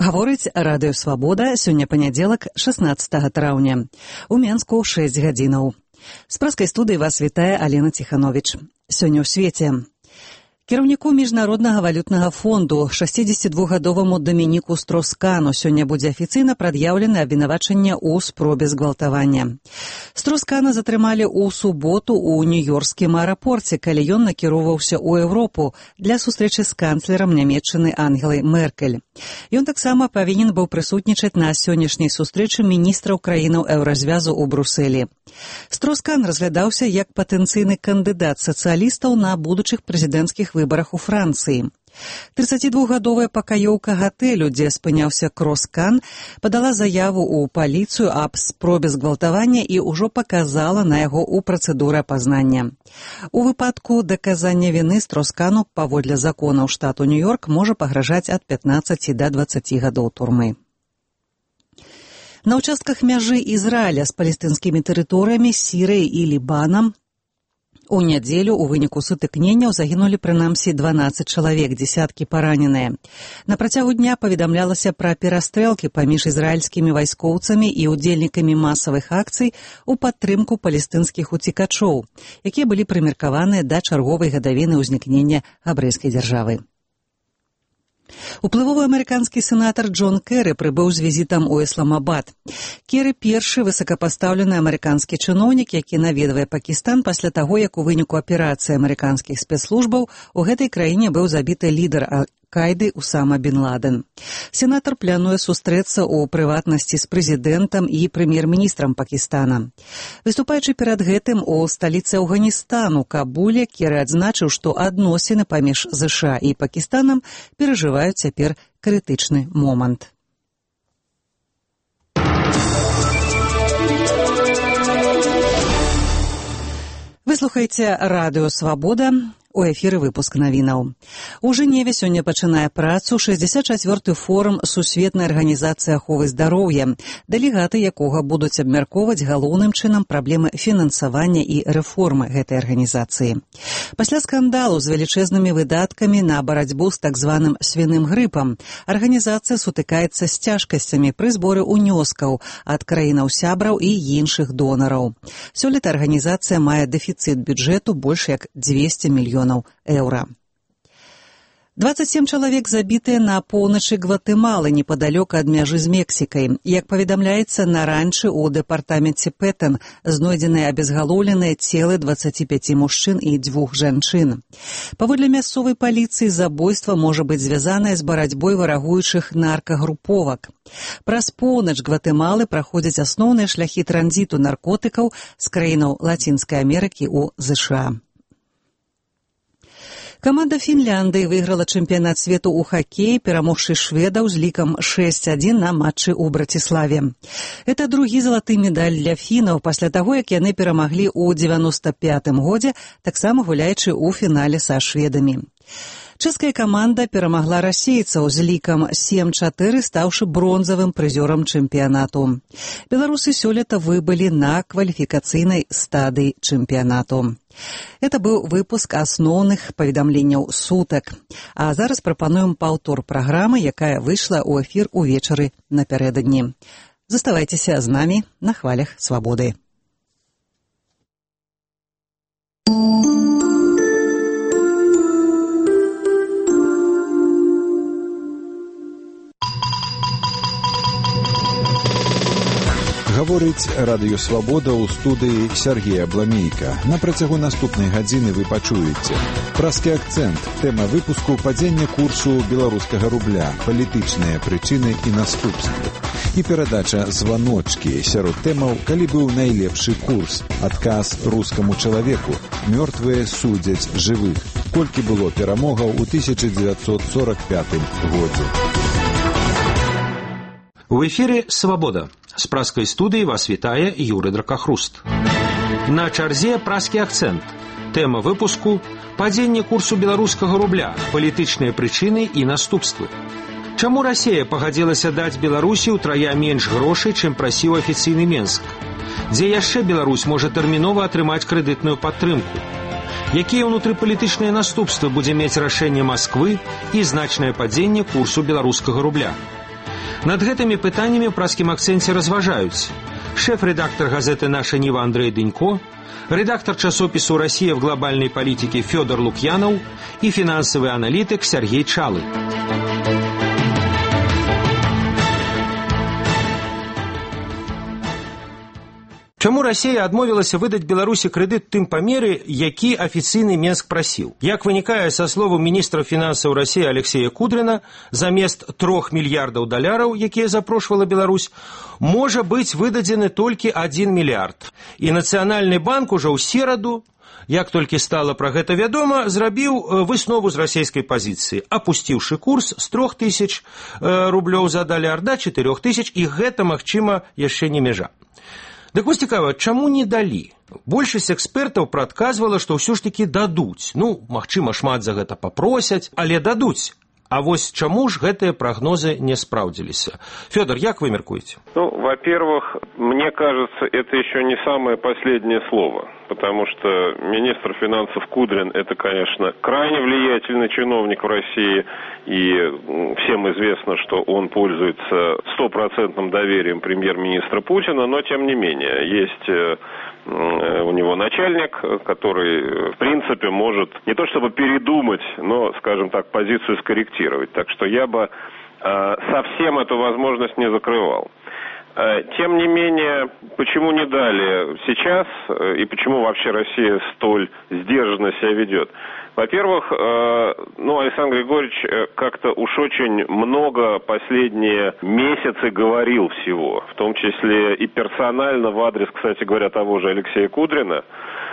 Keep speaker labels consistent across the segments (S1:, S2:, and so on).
S1: Гаворыць Радыё Свабода, сёння панядзелак, 16 траўня. У Менску 6 гадзінаў. З праскай студыі вас вітае Алена Тиханович. Сёння ў свеце. Кіраўніку Міжнароднага валютнага фонду 62-гадоваму Дамініку Строскану сёння будзе афіцыйна прад'яўлена абвінавачанне ў спробе згвалтавання. Строскана затрымалі ў суботу ў нью-йоркскім аэрапорце, калі ён накіроўваўся ў Еўропу для сустрэчы з канцлерам Нямецчыны Ангелай Меркель. Ён таксама павінен быў прысутнічаць на сённяшняй сустрэчы міністраў краінаў еўразвязу ў Брусэлі. Строскан разглядаўся як патэнцыйны кандыдат сацыялістаў на будучых прэзідэнцкіх выбарах у Францыі. 32-гадовая пакаёўка гатэлю, дзе спыняўся Крос-Кан, падала заяву ў паліцыю аб спробе згвалтавання і ўжо паказала на яго ў працэдуры апазнання. У выпадку даказання віны Строскану паводле законаў штату Нью-Йорк можа пагражаць ад 15 да 20 гадоў турмы. На ўчастках мяжы Ізраіля з палестынскімі тэрыторыямі, Сірыяй і Лібанам у нядзелю ў выніку сутыкненняў загінулі прынамсі 12 чалавек, дзесяткі параненыя. На працягу дня паведамлялася пра перастрэлкі паміж ізраільскімі вайскоўцамі і ўдзельнікамі масавых акцый у падтрымку палестынскіх уцекачоў, якія былі прымеркаваныя да чарговай гадавіны ўзнікнення габрэйскай дзяржавы. Уплывовы амерыканскі сенатар Джон Керры прыбыў з візітам у Ісламабад. Керры – першы высокапастаўлены амерыканскі чыноўнік, які наведвае Пакістан пасля таго, як у выніку аперацыі амерыканскіх спецслужбаў у гэтай краіне быў забіты лідар Аль-Каіды Усама бін Ладен. Сенатар плануе сустрэцца ў прыватнасці з прэзідэнтам і прэм'ер-міністрам Пакістана. Выступаючы перад гэтым у сталіцы Афганістану, Кабуле, Керры адзначыў, што адносіны паміж ЗША і Пакістанам перажываюць цяпер крытычны момант. Вы слухаеце Радыё Свабода. У эфіры выпуск навінаў. У Жэневе сёння пачынае працу 64-й форум Сусветнай арганізацыі аховы здароўя, дэлегаты якога будуць абмяркоўваць галоўным чынам праблемы фінансавання і рэформы гэтай арганізацыі. Пасля скандалу з велічэзнымі выдаткамі на барацьбу з так званым свіным грыпам арганізацыя сутыкаецца з цяжкасцямі пры зборы ўнёскаў ад краінаў-сябраў і іншых донараў. Сёлета арганізацыя мае дэфіцыт бюджэту больш як 200 мільёнаў еўра. 27 чалавек забітыя на поўначы Гватэмалы, непадалёк ад мяжы з Мексікай. Як паведамляецца, на ранчы ў дэпартаменце Пэтэн знойдзеныя абезгалоўленыя целы 25 мужчын і 2 жанчын. Паводле мясцовай паліцыі, забойства можа быць звязанае з барацьбой варагуючых наркагруповак. Праз поўнач Гватэмалы праходзяць асноўныя шляхі транзіту наркотыкаў з краінаў Лацінскай Амерыкі ў ЗША. Каманда Фінляндыі выйграла чэмпіянат свету ў хакеі, перамогшы шведаў з лікам 6-1 на матчы ў Браціславе. Гэта другі залаты медаль для фінаў пасля таго, як яны перамаглі ў 95-м годзе, таксама гуляючы ў фінале са шведамі. Чэшская каманда перамагла расейцаў з лікам 7-4, стаўшы бронзавым прызёрам чэмпіянату. Беларусы сёлета выбылі на кваліфікацыйнай стадыі чэмпіянату. Это быў выпуск асноўных паведамленняў сутак. А зараз прапануем паўтор праграмы, якая выйшла ў эфір увечары напярэдадні. Заставайцеся з намі на хвалях свабоды.
S2: Гаворыць Радыё Свабода ў студыі Сергея Бламейка. На працягу наступнай гадзіны вы пачуеце праскі акцэнт, тэма выпуску падзення курсу беларускага рубля, палітычныя прычыны і наступствы. І перадача «Званочкі» сярод тэмаў, калі быў найлепшы курс, адказ рускаму чалавеку, мёртвыя судзяць жывых, колькі было перамогаў у 1945 годзе.
S3: У эфире «Свобода». С праской студии вас вітае Юрий Дракохруст. На чарзе праскі акцэнт. Тэма выпуску – падзенне курсу беларускага рубля, палітычныя прычыны і наступствы. Чаму Расія пагадзілася даць Беларусі ўтрая менш грошай, чым прасіў афіцыйны Менск? Дзе яшчэ Беларусь можа тэрмінова атрымаць крэдытную падтрымку? Якія ўнутрыпалітычныя наступствы будзе мець рашэнне Масквы і значнае падзенне курсу беларускага рубля? Над гэтымі пытаннямі ў праскім акцэнце разважаюць шэф-рэдактар газеты «Наша Ніва» Андрей Дынько, редактор часопису «Россия в глобальной политике» Федор Лукьянов и финансовый аналитик Сергей Чалы. Чаму Расія адмовілася выдаць Беларусі крэдыт тым па меры, які афіцыйны Менск прасіў? Як вынікае са словаў міністра фінансаў Расіі Алексея Кудрина, замест $3 мільярдаў, якія запрошвала Беларусь, можа быць выдадзены толькі 1 мільярд. І Нацыянальны банк ужо ў сераду, як толькі стала пра гэта вядома, зрабіў выснову з расійскай пазіцыі, апусціўшы курс з 3000 рублёў за $1 да 4000, і гэта, магчыма, яшчэ не мяжа. Дык вось цікава, чаму не далі? Большасць экспертаў прадказвала, што ўсё ж такі дадуць. Магчыма, шмат за гэта папросяць, але дадуць. А вось чаму ж гэтыя прагнозы не спраўдзіліся? Фёдор, як вы меркуеце?
S4: Во-первых, мне кажется, это еще не самое последнее слово, потому что министр финансов Кудрин – это, конечно, крайне влиятельный чиновник в России, и всем известно, что он пользуется 100% доверием премьер-министра Путина, но, тем не менее, есть у него начальник, который, в принципе, может не то чтобы передумать, но, скажем так, позицию скорректировать. Так что я бы совсем эту возможность не закрывал. Тем не менее, почему не дали сейчас и почему вообще Россия столь сдержанно себя ведет? Во-первых, Александр Григорьевич как-то уж очень много последние месяцы говорил всего, в том числе и персонально в адрес, кстати говоря, того же Алексея Кудрина.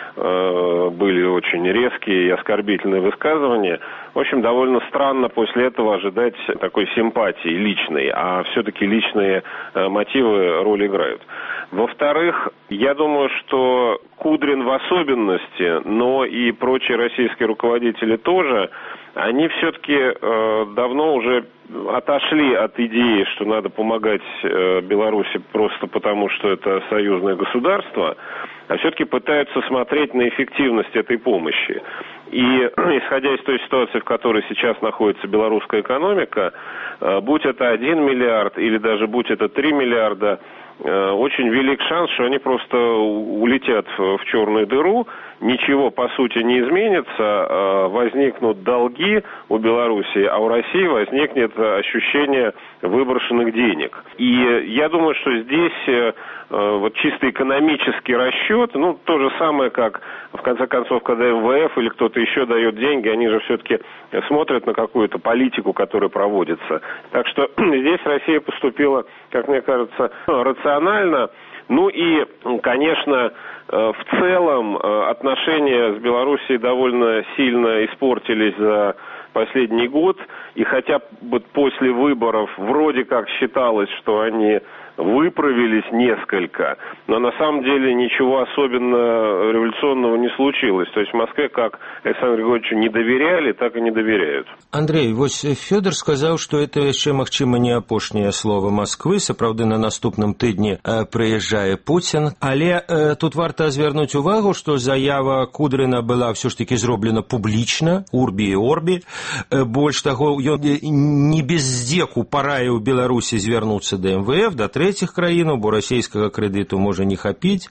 S4: Были очень резкие и оскорбительные высказывания. В общем, довольно странно после этого ожидать такой симпатии личной, а все-таки личные мотивы роль играют. Во-вторых, я думаю, что Кудрин в особенности, но и прочие российские руководители тоже, они все-таки давно уже отошли от идеи, что надо помогать Беларуси просто потому, что это союзное государство, а все-таки пытаются смотреть на эффективность этой помощи. И исходя из той ситуации, в которой сейчас находится белорусская экономика, будь это 1 миллиард или даже будь это 3 миллиарда, очень велик шанс, что они просто улетят в черную дыру, ничего по сути не изменится, возникнут долги у Беларуси, а у России возникнет ощущение выброшенных денег. И я думаю, что здесь вот чисто экономический расчет, то же самое, как в конце концов, когда МВФ или кто-то еще дает деньги, они же все-таки смотрят на какую-то политику, которая проводится. Так что здесь Россия поступила, как мне кажется, рационально. И, конечно, в целом отношения с Белоруссией довольно сильно испортились за последний год. И хотя бы после выборов вроде как считалось, что они выправились несколько, но на самом деле ничего особенно революционного не случилось. То есть в Москве как Александру Григорьевичу не доверяли, так и не доверяют.
S3: Андрей, вось Фёдор сказаў, што это яшчэ, магчыма, не апошняе слова Москвы. Сапраўды, на наступным тыдні прыязджае Пуцін. Але тут варта звярнуць увагу, што заява Кудрина была ўсё ж такі зроблена публічна, урбі і орбі. Больш таго, ён не без здзеку параіў Беларусі звярнуцца да МВФ, да трэціх краінаў, бо расійскага крэдыту можа не хапіць.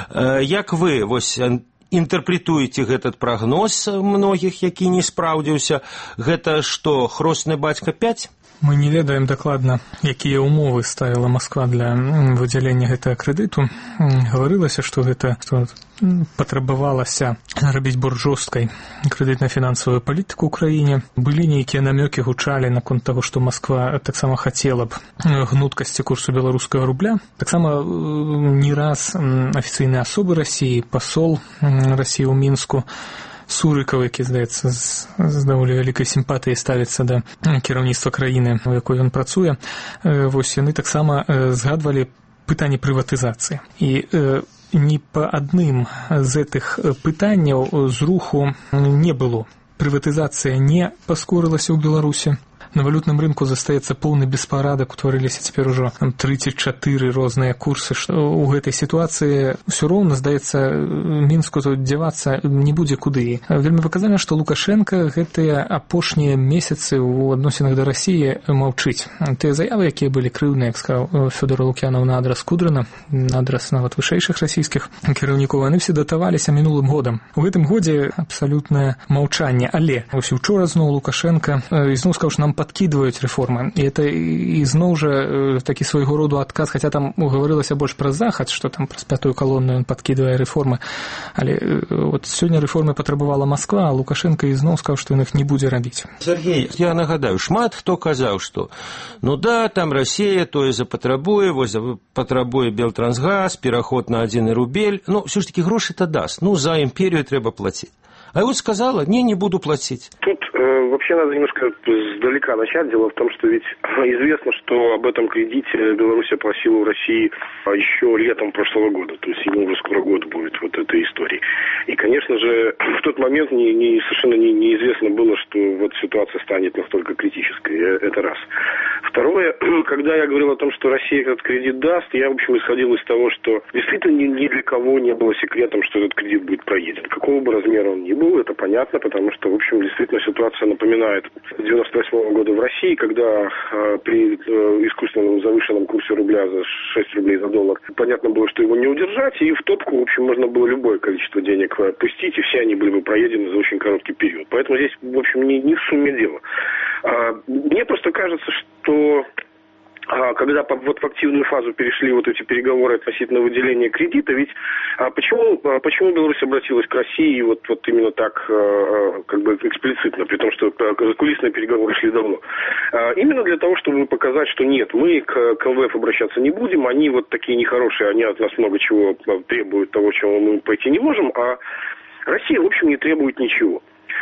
S3: Як вы інтэрпрэтуеце гэтый прагноз многіх, які не спраўдзіўся? Гэта што, хросны бацька 5?
S5: Мы не ведаем дакладна, якія ўмовы ставіла Москва для выдзялення гэтага крэдыту. Гаварылася, што гэта патрабавалася рабіць больш жорсткай крэдытна-фінансавую палітыку ў краіне. Былі нейкія намёкі, гучалі наконт таго, што Москва таксама хацела б гнуткасці курсу беларускага рубля. Таксама не раз афіцыйныя асобы Расіі, пасол Расіі ў Мінску Сурыкаў, які, здаецца, з даволі вялікай сімпатыяй ставіцца да кіраўніцтва краіны, у якой ён працуе, вось яны таксама згадвалі пытанне прыватызацыі. І ні па адным з гэтых пытанняў зруху не было. Прыватызацыя не паскорылася ў Беларусі. на валютным рынку застаецца поўны беспарадак, утварыліся цяпер ужо 34 розныя курсы. У гэтай сітуацыі ўсё роўна, здаецца, Мінску тут дзявацца не будзе куды. Вельмі паказальна, што Лукашенко гэтыя апошнія месяцы ў адносінах да Расіі маўчыць. Тыя заявы, якія былі крыўныя, як сказаў Фёдор Лук'янаў, на адрас Кудрына, на адрас нават вышэйшых расійскіх кіраўнікоў, яны все датаваліся мінулым годам. У гэтым годзе абсалютнае маўчанне. Але вось учора зноў Лукашенко ізноў сказаў, што нам падкідваюць рэформы. І это ізноў жа такі свайго роду адказ, хаця там гаварылася больш пра захад, што там праз пятую калонную ён падкідвае рэформы. Але вот сёння рэформы патрабавала Масква, а Лукашенко ізноў сказаў, што ён іх не будзе рабіць.
S6: Сергей, я нагадаю, шмат хто казаў, што ну да, там Расія тое запатрабуе, вось патрабуе Белтрансгаз, пераход на 1 рубель. Ну, все ж таки грошы-то даст. Ну, за империю треба платить. А вот сказала, не буду платить.
S7: Тут вообще надо немножко сдалека начать. Дело в том, что ведь известно, что об этом кредите Беларусь просила в России еще летом прошлого года. То есть ему уже скоро год будет вот этой истории. И, конечно же, в тот момент совершенно неизвестно было, что вот ситуация станет настолько критической. Это раз. Второе, когда я говорил о том, что Россия этот кредит даст, я, в общем, исходил из того, что действительно ни для кого не было секретом, что этот кредит будет проеден. Какого бы размера он ни был, это понятно, потому что, в общем, действительно ситуация напоминает 98 года в России, когда при искусственном завышенном курсе рубля за 6 рублей за доллар понятно было, что его не удержать, и в топку, в общем, можно было любое количество денег пустить, и все они были бы проедены за очень короткий период. Поэтому здесь, в общем, не в сумме дело. Мне просто кажется, что когда вот в активную фазу перешли вот эти переговоры относительно выделения кредита, ведь почему Беларусь обратилась к России вот именно так как бы эксплицитно, при том, что закулисные переговоры шли давно? Именно для того, чтобы показать, что нет, мы к МВФ обращаться не будем, они вот такие нехорошие, они от нас много чего требуют, того, чего мы пойти не можем, а Россия, в общем, не требует ничего.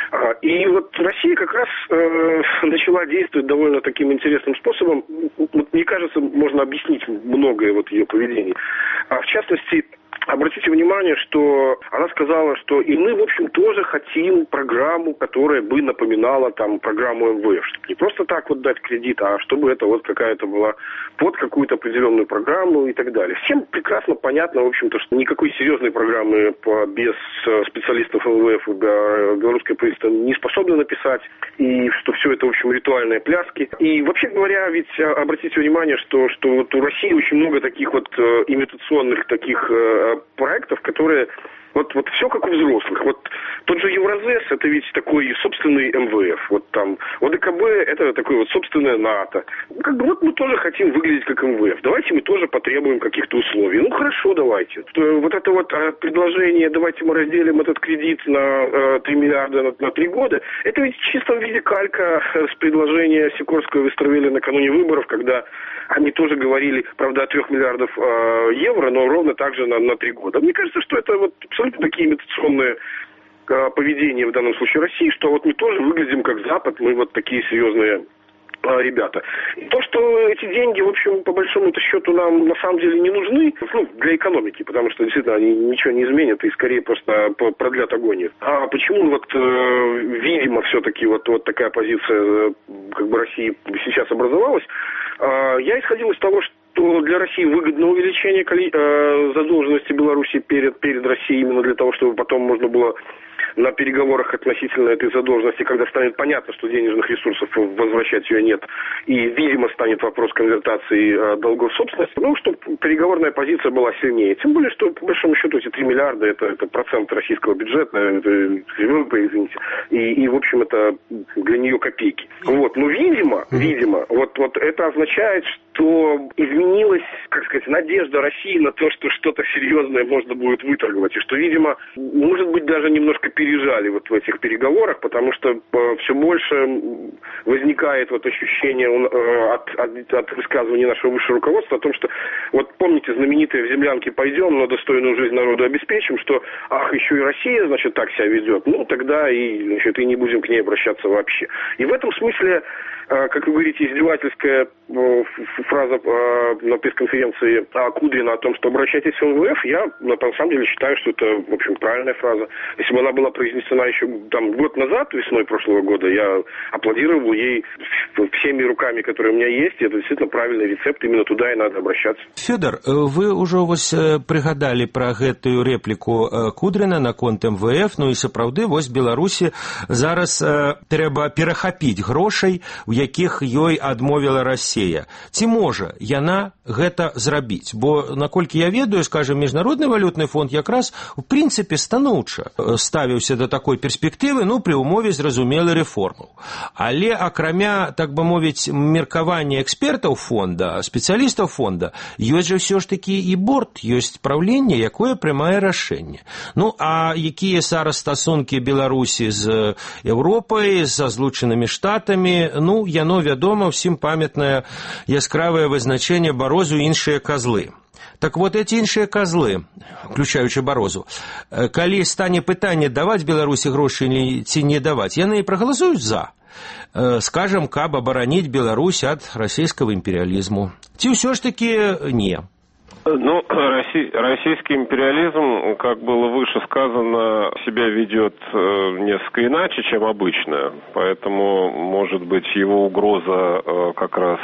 S7: И вот Россия как раз начала действовать довольно таким интересным способом. Вот, мне кажется, можно объяснить многое вот ее поведение. В частности, обратите внимание, что она сказала, что и мы, в общем, тоже хотим программу, которая бы напоминала там программу МВФ. Чтобы не просто так вот дать кредит, а чтобы это вот какая-то была под какую-то определенную программу и так далее. Всем прекрасно понятно, в общем-то, что никакой серьезной программы без специалистов МВФ белорусское правительство не способно написать, и что все это, в общем, ритуальные пляски. И вообще говоря, ведь обратите внимание, что вот у России очень много таких вот имитационных таких проектов, которые вот все как у взрослых. Вот тот же Евразес, это ведь такой собственный МВФ. Вот там ОДКБ, это такое вот собственное НАТО. Как бы вот мы тоже хотим выглядеть как МВФ. Давайте мы тоже потребуем каких-то условий. Ну хорошо, давайте. Вот это вот предложение, давайте мы разделим этот кредит на 3 миллиарда на 3 года, это ведь в чистом виде калька с предложения Сикорского и Вестровеля накануне выборов, когда они тоже говорили, правда, о 3 миллиардов евро, но ровно так же на 3 года. Мне кажется, что это вот абсолютно такие имитационные поведения в данном случае России, что вот мы тоже выглядим как Запад, мы вот такие серьезные ребята. И то, что эти деньги, в общем, по большому-то счету нам на самом деле не нужны, для экономики, потому что действительно они ничего не изменят и скорее просто продлят агонию. А почему вот, видимо, все-таки вот такая позиция как бы России сейчас образовалась? Я исходил из того, что для России выгодно увеличение задолженности Беларуси перед Россией именно для того, чтобы потом можно было на переговорах относительно этой задолженности, когда станет понятно, что денежных ресурсов возвращать ее нет, и, видимо, станет вопрос конвертации долгов собственности, чтобы переговорная позиция была сильнее. Тем более, что, по большому счету, эти 3 миллиарда – это процент российского бюджета, это ВВП, извините, и, в общем, это для нее копейки. Вот. Но, видимо, вот это означает, что изменилась, как сказать, надежда России на то, что что-то серьезное можно будет выторговать, и что, видимо, может быть, даже немножко пережали вот в этих переговорах, потому что все больше возникает вот ощущение от высказывания нашего высшего руководства о том, что вот помните знаменитые «в землянки пойдем, но достойную жизнь народу обеспечим», что еще и Россия, значит, так себя ведет, тогда и не будем к ней обращаться вообще. И в этом смысле, как вы говорите, издевательская фраза на пресс-конференции Кудрина о том, что обращайтесь в МВФ, я на самом деле считаю, что это, в общем, правильная фраза. Если бы она она была произнесена еще там год назад, весной прошлого года, я аплодировал ей всеми руками, которые у меня есть, и это действительно правильный рецепт, именно туда и надо обращаться.
S6: Фёдор, вы ўжо вось прыгадалі пра гэтую рэпліку Кудрина наконт МВФ, ну і сапраўды вось Беларусі зараз трэба перахапіць грошай, у якіх ёй адмовіла Расія. Ці можа яна гэта зрабіць? Бо, наколькі я ведаю, скажем, Міжнародны валютны фонд якраз у прынцыпе станоўча ставіўся да такой перспектывы, ну, пры ўмове зразумелай рэформаў. Але акрамя, так бы мовіць, меркавання экспертаў фонда, спецыялістаў фонда, ёсць жа ўсё ж такі і борт, ёсць праўленне, якое прымае рашэнне. Ну, а якія зараз стасункі Беларусі з Еўропай, са Злучанымі Штатамі, ну, яно вядома, ўсім памятнае яскравае вызначэнне Барозу і іншыя козлы. Так вот, эти іншыя козлы, включаючы Барозу, калі стане пытанне, даваць Беларусі грошы ці не даваць, яны і прагаласуюць за. Скажем, каб абараніць Беларусь ад расійскага імперыялізму. Ці ўсё ж таки не?
S4: Ну, российский империализм, как было выше сказано, себя ведет несколько иначе, чем обычно. Поэтому, может быть, его угроза как раз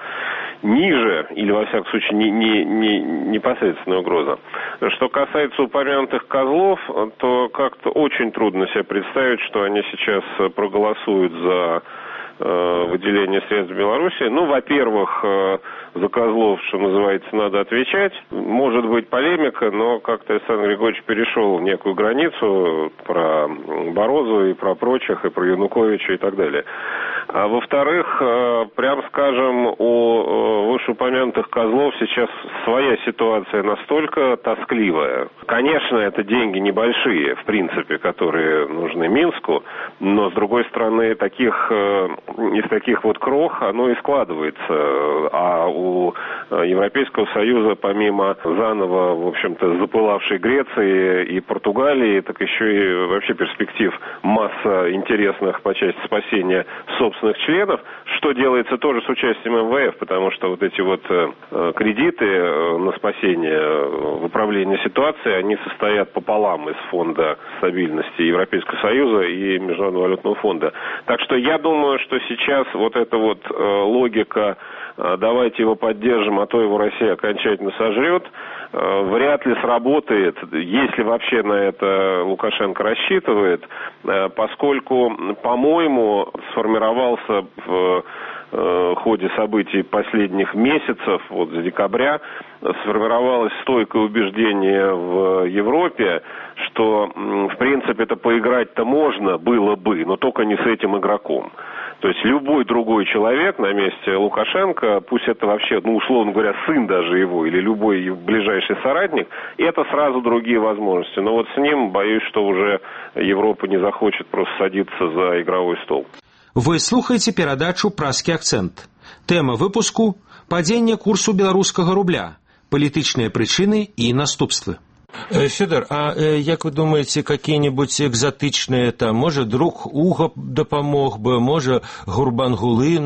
S4: ниже, или, во всяком случае, не непосредственная угроза. Что касается упомянутых козлов, то как-то очень трудно себе представить, что они сейчас проголосуют за выделение средств в Беларуси. Ну, во-первых, за козлов, что называется, надо отвечать. Может быть полемика, но как-то Александр Григорьевич перешел некую границу про Барозу и про прочих, и про Януковича и так далее. А во-вторых, прям скажем, у вышеупомянутых козлов сейчас своя ситуация настолько тоскливая. Конечно, это деньги небольшие, в принципе, которые нужны Минску, но, с другой стороны, из таких вот крох оно и складывается. А у Европейского Союза, помимо заново, в общем-то, запылавшей Греции и Португалии, так еще и вообще перспектив масса интересных по части спасения собственных членов, что делается тоже с участием МВФ, потому что вот эти вот кредиты на спасение в управлении ситуацией, они состоят пополам из Фонда стабильности Европейского Союза и Международного валютного фонда. Так что я думаю, что сейчас вот эта вот логика «давайте его поддержим, а то его Россия окончательно сожрет», вряд ли сработает, если вообще на это Лукашенко рассчитывает, поскольку, по-моему, сформировался в ходе событий последних месяцев, вот с декабря, сформировалось стойкое убеждение в Европе, что, в принципе, это поиграть-то можно было бы, но только не с этим игроком. То есть любой другой человек на месте Лукашенко, пусть это вообще, ну, условно говоря, сын даже его, или любой ближайший соратник, это сразу другие возможности. Но вот с ним, боюсь, что уже Европа не захочет просто садиться за игровой стол.
S3: Вы слухаеце перадачу «Праскі акцэнт». Тэма выпуску – падзенне курсу беларускага рубля, палітычныя прычыны і наступствы.
S6: Федор, а як вы думаете, какие-нибудь экзотичные, там, может, друг Уга допомог бы, может, Гурбангулы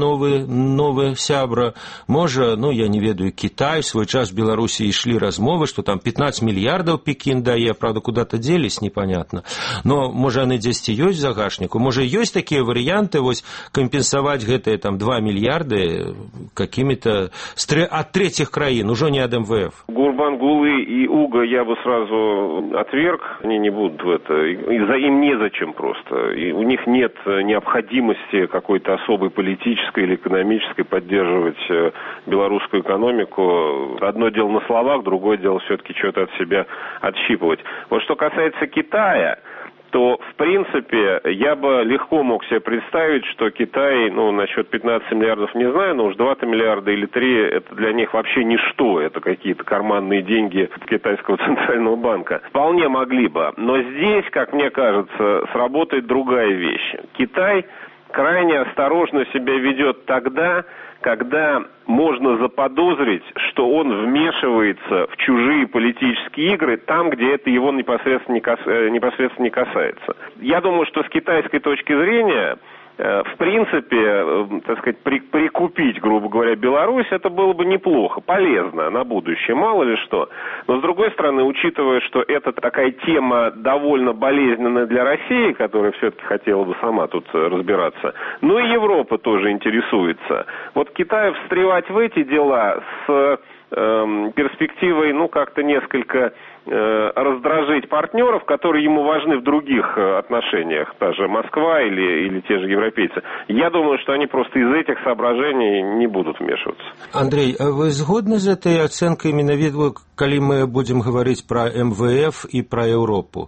S6: новый сябра, может, ну, я не ведаю, Китай, в свой час в Беларуси шли размовы, что там 15 миллиардов Пекин дае, правда, куда-то делись, непонятно. Но, может, они здесь есть в загашнику, может, есть такие варианты, вот, компенсовать гэтые, там, 2 миллиарда какими-то от третьих краин, уже не от МВФ.
S4: Гурбангулы и Уга я бы сразу отверг, они не будут в это, им незачем просто, и у них нет необходимости какой-то особой политической или экономической поддерживать белорусскую экономику. Одно дело на словах, другое дело все-таки что-то от себя отщипывать. Вот что касается Китая, то, в принципе, я бы легко мог себе представить, что Китай, ну, насчет 15 миллиардов не знаю, но уж 2 миллиарда или 3, это для них вообще ничто, это какие-то карманные деньги китайского центрального банка. Вполне могли бы, но здесь, как мне кажется, сработает другая вещь. Китай крайне осторожно себя ведет тогда, когда можно заподозрить, что он вмешивается в чужие политические игры там, где это его непосредственно не касается. Я думаю, что с китайской точки зрения, в принципе, так сказать, прикупить, грубо говоря, Беларусь, это было бы неплохо, полезно на будущее, мало ли что. Но, с другой стороны, учитывая, что это такая тема довольно болезненная для России, которая все-таки хотела бы сама тут разбираться, но и Европа тоже интересуется. Вот Китаю встревать в эти дела с перспективой, как-то несколько раздражить партнеров, которые ему важны в других отношениях, та же Москва или те же европейцы. Я думаю, что они просто из этих соображений не будут вмешиваться.
S6: Андрей, а вы згодны з этой ацэнкай менавіта, калі мы будем говорить про МВФ и про Европу?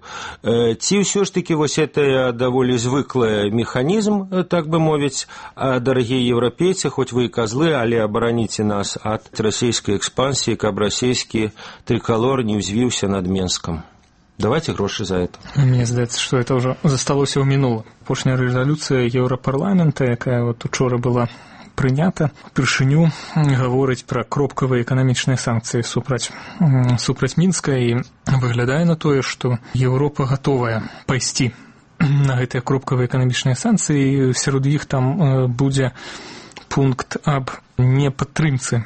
S6: Ці все ж таки вось это даволі звыклый механизм, так бы мовіць, дорогие европейцы, хоть вы и козлы, але обороните нас от российской экспансии, каб российский триколор не взвился над Менском. Давайте гроши за это.
S5: Мне здаецца, што это ўжо засталося ў мінула. Апошняя рэзалюцыя Еўрапарламента, якая учора была прынята, упершыню гаворыць пра кропкавыя эканамічныя санкцыі супраць Мінска, і выглядае на тое, што Еўропа гатовая пайсці на гэтыя кропкавыя эканамічныя санкцыі, і сярод іх там будзе пункт аб непадтрымцы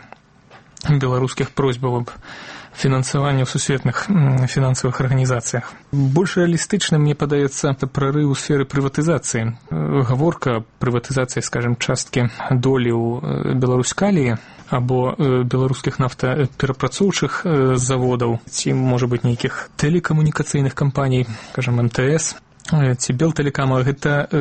S5: беларускіх просьбаў аб фінансаванне ў сусветных фінансавых арганізацыях. Больш рэалістычным, мне падаецца, прарыў у сферы прыватызацыі. Гаворка прыватызацыі, скажем, часткі долі ў Беларускаліі або беларускіх нафтаперапрацоўчых заводаў, ці, можа быць, нейкіх тэлекамунікацыйных кампаній, скажем, МТС, ці Белтэлекама, гэта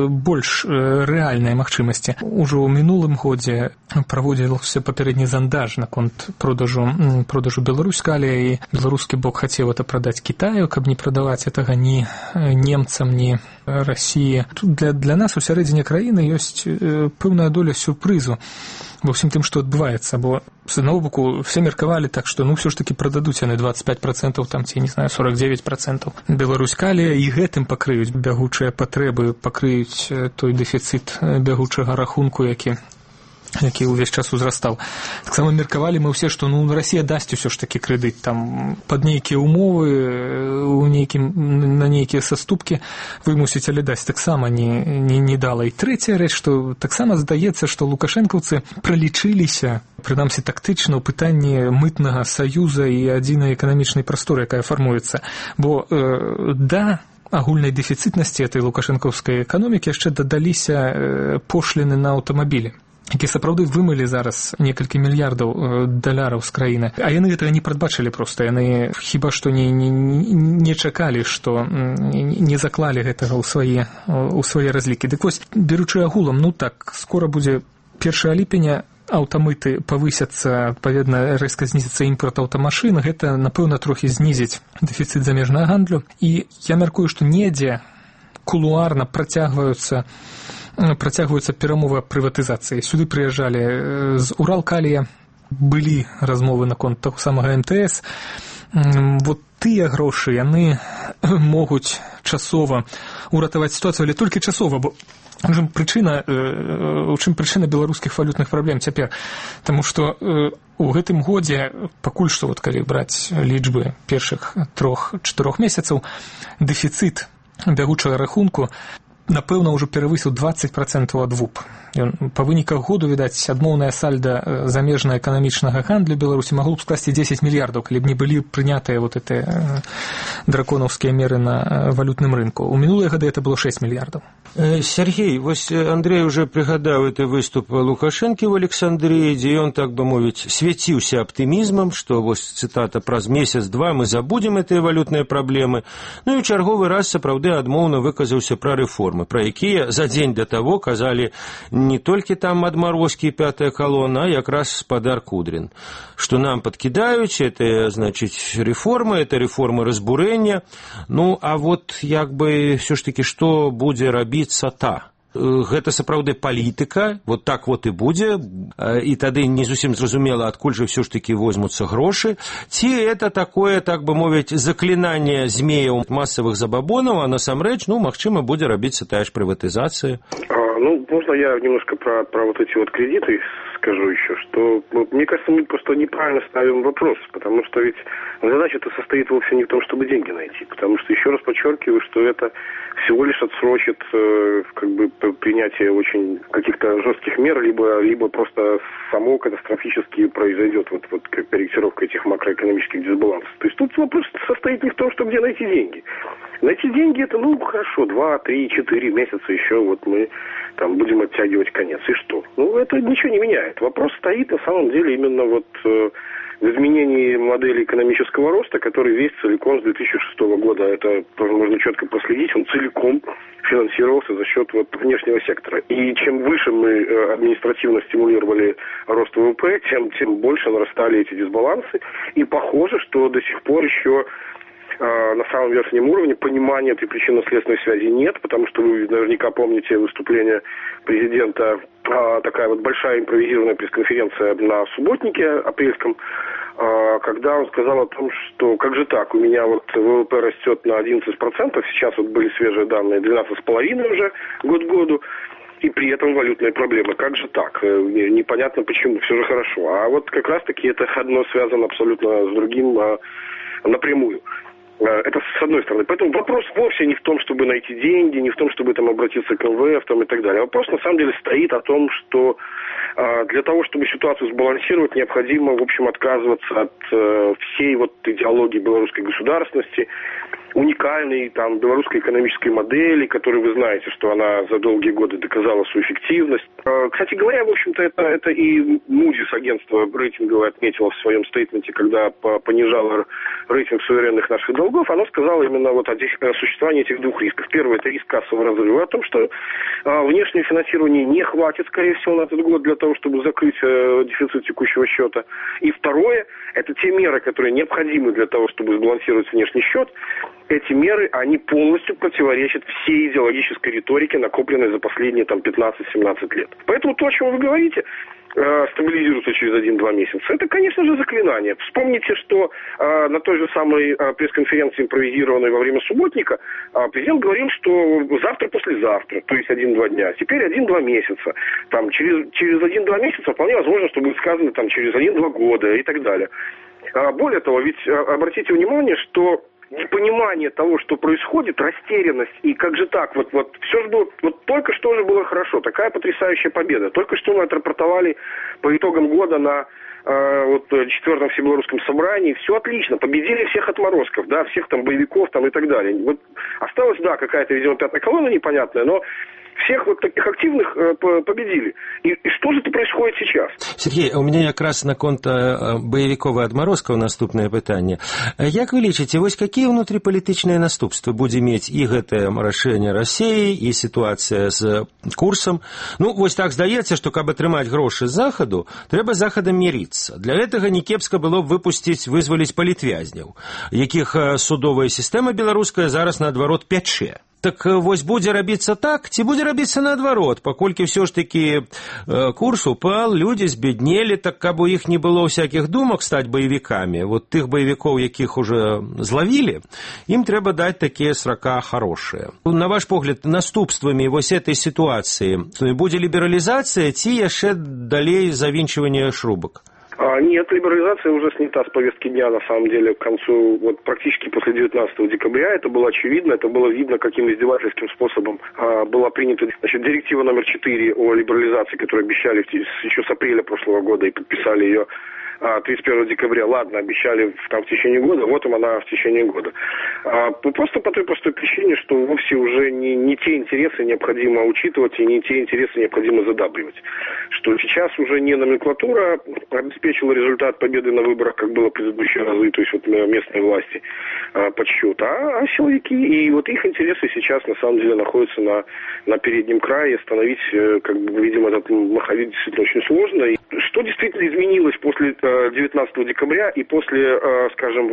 S5: больш рэальныя магчымасці. Ужо ў мінулым годзе праводзіўся папярэдні зандаж наконт продажу Беларускаліі, і беларускі бок хацеў это прадаць Кітаю, каб не прадаваць гэтага ні немцам, ні Расіі. Тут для нас у сярэдзіне краіны ёсць пэўная доля сюрпрызу ва ўсім тым, што адбываецца, бо з аднаго боку все меркавалі так, што ўсё ж такі прададуць яны 25%, там ці, не знаю, 49% Беларускалія, і гэтым пакрыюць бягучыя патрэбы, пакрыюць той дэфіцыт бягучага рахунку, які ўвесь час узрастаў. Таксама меркавалі мы ўсе, што Расія дасць усё ж такі крэдыт там пад нейкія умовы, на нейкія саступкі вымусіць, але дасць таксама не дала. І трэцяя рэч, што таксама здаецца, што лукашэнкаўцы пралічыліся, прынамсі тактычна, ў пытанні мытнага саюза і адзінай эканамічнай прасторы, якая фармуецца. Бо да агульнай дэфіцытнасці этой лукашэнкаўскай эканомікі яшчэ дадаліся пошліны на аўтамабілі, якія сапраўды вымылі зараз некалькі мільярдаў даляраў з краіны. А яны гэтага не прадбачылі проста. Яны хіба што не чакалі, што не заклалі гэтага ў свае разлікі. Дык вось, беручы агулам, скора будзе 1 ліпеня, аўтамыты павысяцца, адпаведна, рэзка знізіцца імпорт аўтамашын, гэта, напэўна, трохі знізіць дэфіцыт замежнага гандлю. І я мяркую, што недзе кулуарна працягваюцца перамовы аб прыватызацыі. Сюды прыязджалі з Уралкалія, былі размовы наконт таго самага МТС. Вот тыя грошы, яны могуць часова уратаваць сітуацыю, але толькі часова, бо у чым прычына беларускіх валютных праблем цяпер? Таму што у гэтым годзе, пакуль што, калі браць лічбы першых 3-4 месяцаў, дэфіцыт бягучага рахунку напэўна ўжо перавысіў 20% ад ВУП. Па выніках году, відаць, адмоўная сальда замежнага эканамічнага гандлю Беларусі магло б скласці 10 мільярдаў, калі б не былі прынятыя гэтыя драконаўскія меры на валютным рынку. У мінулыя гады это было 6 мільярдаў.
S6: Сергей, вось Андрей уже прыгадаў гэты выступ Лукашэнкі ў Александрыі, дзе ён, так бы мовіць, свяціўся аптымізмам, што, вось цытата, праз месяц-два мы забудем гэтыя валютныя праблемы. Ну і ў чарговы раз сапраўды адмоўна выказаўся пра рэформы, пра якія за дзень да таго казалі не толькі там адмарозкі і пятая калона, а якраз спадар Кудрин. Што нам падкідаюць, это, значыць, рэформы, это рэформы разбурэння. Ну, а вот, як бы, все ж таки, што будзе рабіцца та? Гэта сапраўды палітыка, вот так вот і будзе, і тады не зусім зразумела, адкуль жа ўсё ж такі возьмуцца грошы, ці это такое, так бы мовіць, заклінанне змеяў масавых забабонаў, а насамрэч, магчыма, будзе рабіцца тая ж прыватызацыя.
S7: Можно я немножко про вот эти вот кредиты скажу еще, что, мне кажется, мы просто неправильно ставим вопрос, потому что ведь задача-то состоит вовсе не в том, чтобы деньги найти, потому что, еще раз подчеркиваю, что это всего лишь отсрочит, как бы, при принятия очень каких-то жестких мер, либо просто само катастрофически произойдет вот корректировка этих макроэкономических дисбалансов. То есть тут вопрос состоит не в том, что где найти деньги. Найти деньги это, хорошо, 2, 3, 4 месяца еще вот мы там будем оттягивать конец. И что? Это ничего не меняет. Вопрос стоит на самом деле именно в изменении модели экономического роста, который весь целиком с 2006 года, это тоже можно четко проследить, он целиком финансировался за счет внешнего сектора. И чем выше мы административно стимулировали рост ВВП, тем больше нарастали эти дисбалансы. И похоже, что до сих пор еще на самом верхнем уровне понимания этой причинно-следственной связи нет, потому что вы наверняка помните выступление президента, такая большая импровизированная пресс-конференция на субботнике апрельском, когда он сказал о том, что как же так, у меня ВВП растет на 11%, сейчас были свежие данные 12,5% уже год к году, и при этом валютные проблемы. Как же так? Непонятно почему, все же хорошо. А как раз-таки это одно связано абсолютно с другим напрямую. Это с одной стороны. Поэтому вопрос вовсе не в том, чтобы найти деньги, не в том, чтобы обратиться к МВФ и так далее. Вопрос на самом деле стоит о том, что для того, чтобы ситуацию сбалансировать, необходимо, в общем, отказываться от всей идеологии белорусской государственности, уникальной белорусской экономической модели, которую вы знаете, что она за долгие годы доказала свою эффективность. Кстати говоря, в общем-то, это и Moody's, агентство рейтинговое, отметило в своем стейтменте, когда понижало рейтинг суверенных наших долгов, оно сказало именно о существовании этих двух рисков. Первый – это риск кассового разрыва, о том, что внешнее финансирование не хватит, скорее всего, на этот год для того, чтобы закрыть дефицит текущего счета. И второе – это те меры, которые необходимы для того, чтобы сбалансировать внешний счет. Эти меры, они полностью противоречат всей идеологической риторике, накопленной за последние 15-17 лет. Поэтому то, о чем вы говорите, стабилизируется через 1-2 месяца, это, конечно же, заклинание. Вспомните, что на той же самой пресс-конференции, импровизированной во время субботника, президент говорил, что завтра-послезавтра, то есть 1-2 дня, теперь 1-2 месяца. Через 1-2 месяца вполне возможно, что будет сказано через 1-2 года и так далее. Более того, ведь обратите внимание, что непонимание того, что происходит, растерянность, и как же так, все же было, только что же было хорошо, такая потрясающая победа, только что мы отрапортовали по итогам года на 4-м Всебелорусском собрании, все отлично, победили всех отморозков, всех боевиков и так далее. Осталась, какая-то, видимо, пятая колонна непонятная, но всех таких активных победили. И что же это происходит сейчас?
S6: Сергей, у меня якраз наконт боевиков и отморозков наступное питание. Як вы лічыце, какие внутрипалітычныя наступствы будзе мець і гэтае рашэнне России, і ситуация с курсом? Так здаецца, што каб атрымаць грошы з захаду, трэба з захадам мірыцца. Для гэтага не кепска было б вызваліць палітвязняў, якіх судовая сістэма беларуская зараз наадварот пячэ. Так будзе рабіцца так, ці будзе рабіцца наадварот, паколькі ўсё ж такі курс упал, людзі збеднелі, так каб у іх не было всякіх думак стаць баевікамі. Тых баевікоў, якіх уже злавілі, ім трэба даць такія срока хорошыя. На ваш погляд, наступствамі этой ситуации будзе лібералізацыя ці яшчэ далей завінчванне шрубак?
S7: Нет, либерализация уже снята с повестки дня, на самом деле, к концу, практически после 19 декабря. Это было очевидно, это было видно, каким издевательским способом была принята директива номер 4 о либерализации, которую обещали еще с апреля прошлого года и подписали ее 31 декабря. Ладно, обещали в течение года, она в течение года. Просто по той простой причине, что вовсе уже не те интересы необходимо учитывать и не те интересы необходимо задабривать. Что сейчас уже не номенклатура обеспечила результат победы на выборах, как было в предыдущие разы, то есть местные власти подсчет, а силовики. И их интересы сейчас на самом деле находятся на переднем крае. Остановить, видимо, этот маховик действительно очень сложно. И что действительно изменилось после 19 декабря и после, скажем,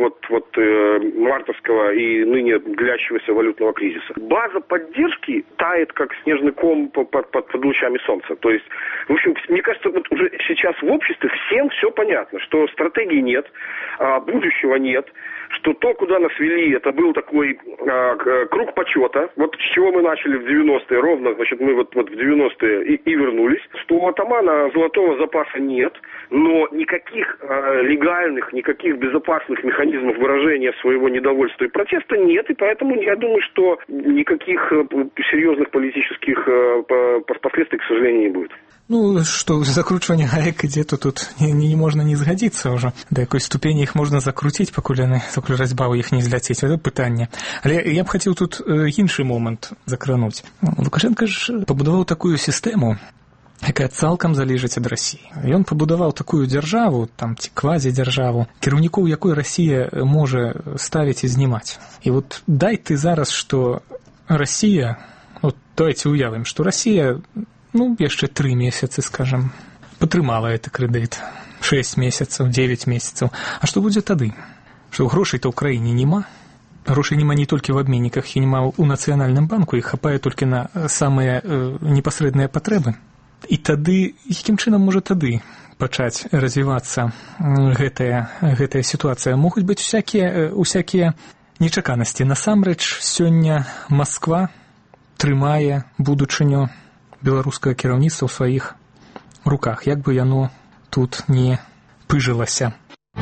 S7: мартовского и ныне длящегося валютного кризиса? База поддержки тает, как снежный ком под лучами солнца. То есть, в общем, мне кажется, уже сейчас в обществе всем все понятно, что стратегии нет, будущего нет, что то, куда нас вели, это был такой круг почета. Вот с чего мы начали в 90-е, ровно, значит, мы вот в 90-е и вернулись. Что у атамана золотого запаса нет, но никаких легальных, никаких безопасных механизмов выражения своего недовольства и протеста нет, и поэтому я думаю, что никаких серьезных политических последствий, к сожалению, не будет.
S5: Ну, што закручванне гаек ідзе, то тут не можна не згадзіцца ўжо. Да якой ступені іх можна закруціць, пакуль разьба ў іх не зляцець. Это пытанне. Але я б хацеў тут іншы момант закрануць. Лукашенко ж пабудаваў такую сістэму, якая цалкам залежыць ад Расіі. Ён пабудаваў такую дзяржаву, там ці квазідзяржаву, кіраўнікоў якой Расія можа ставіць і знімаць. І вот дай ты зараз, што Расія, вот давайте уявім, што Расія яшчэ 3 месяцы, скажем, падтрымала гэты крэдыт. 6 месяцаў, 9 месяцаў. А што будзе тады? Што грошай-то ў краіне няма? Грошай няма не толькі в абменніках, і няма ў Нацыянальным банку, іх хапае толькі на самыя непасрэдныя патрэбы. І тады, якім чынам можа тады пачаць развівацца гэтая сітуацыя? Могуць быць усякія нечаканасці. Насамрэч, сёння Масква трымае будучыню беларускага кіраўніцтва ў сваіх руках, як бы яно тут не пыжылася.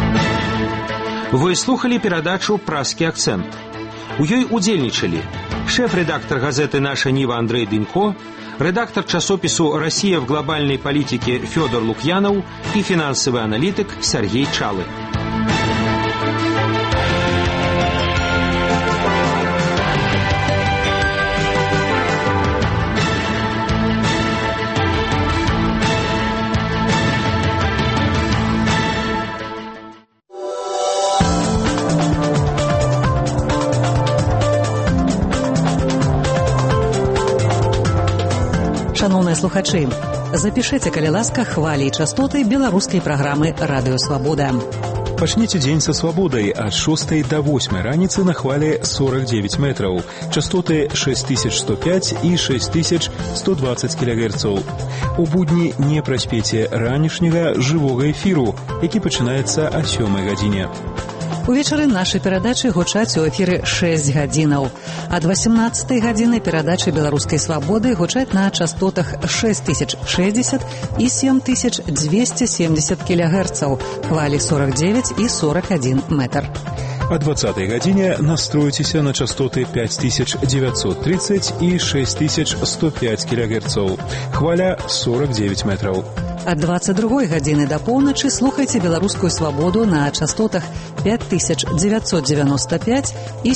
S3: Вы слухали перадачу «Праскі акцэнт». У ёй удзельнічалі шэф-рэдактар газеты «Наша Ніва» Андрэй Дынько, рэдактар часопісу «Россия в глобальной политике» Фёдор Лукьянов и финансовый аналитик Сергей Чалы.
S1: Шановныя слухачы, запішыце, калі ласка, хвалі і частоты беларускай праграмы «Радыё Свабода».
S2: Пачніце дзень са свабодай ад 6 до 8 раніцы на хвалі 49 метраў. Частоты 6105 і 6120 кГц. У будні не праспеце ранішняга жывога эфіру, які пачынаецца о 7 гадзіне.
S1: Увечары нашы перадачы гучаць у эфіры 6 гадзінаў. Ад 18 гадзіны перадачы беларускай свабоды гучаць на частотах 6060 і 7270 кГц, хвалі 49 і 41 метр.
S2: О 20 гадзіне настройцеся на частоты 5930 і 6105 кГц, хваля 49 метраў.
S1: Ад 22 гадзіны да поўначы слухайце беларускую свабоду на частотах 5995 і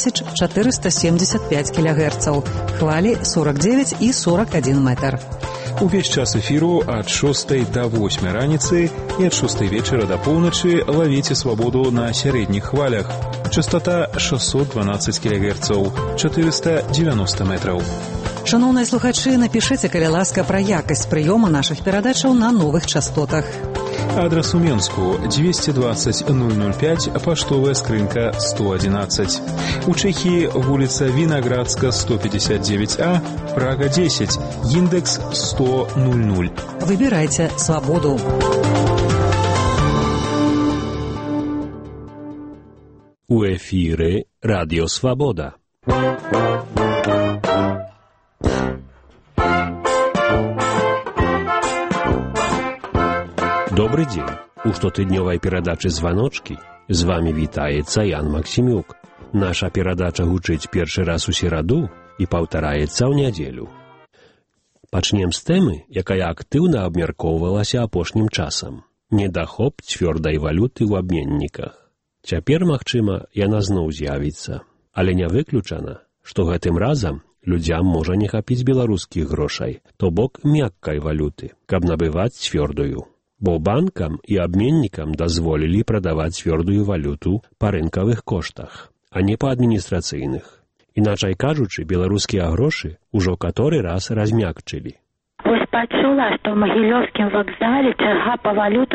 S1: 7475 кГц, хвалі 49 і 41 метр.
S2: Увесь час эфіру ад 6 до 8 раніцы і ад 6 вечара да поўначы лавіце свабоду на сярэдніх хвалях. Частота 612 кГц, 490 метраў.
S1: Шановныя слухачы, напішыце, калі ласка, пра якасць прыёму нашых перадачаў на новых частотах.
S2: Адрес у Менску 220 005, паштовая скрынка 111. У Чэхіі вуліца Вінаградска 159А, Прага 10, індекс 10000.
S1: Выбірайце свабоду.
S8: У эфіры Радіо Свабода. Добрый день. У штотыднёвай перадачы «Званочкі» з вами вітаецца Ян Максімюк. Наша перадача гучыць першы раз у сераду і паўтараецца ў нядзелю. Пачнем з тэмы, якая актыўна абмяркоўвалася апошнім часам. Недахоп цвёрдай валюты ў абменніках. Цяпер, магчыма, яна зноў з'явіцца. Але не выключана, што гэтым разам людзям можа не хапіць беларускіх грошай, то бок мяккай валюты, каб набываць цвёрдую. Бо банкам і абменнікам дазволілі прадаваць цвёрдую валюту па рынкавых коштах, а не па адміністрацыйных. Іначай кажучы, беларускія грошы ўжо каторы раз размякчылі.
S9: Вось пачула, што ў Магілёўскім вакзале чарга па валюту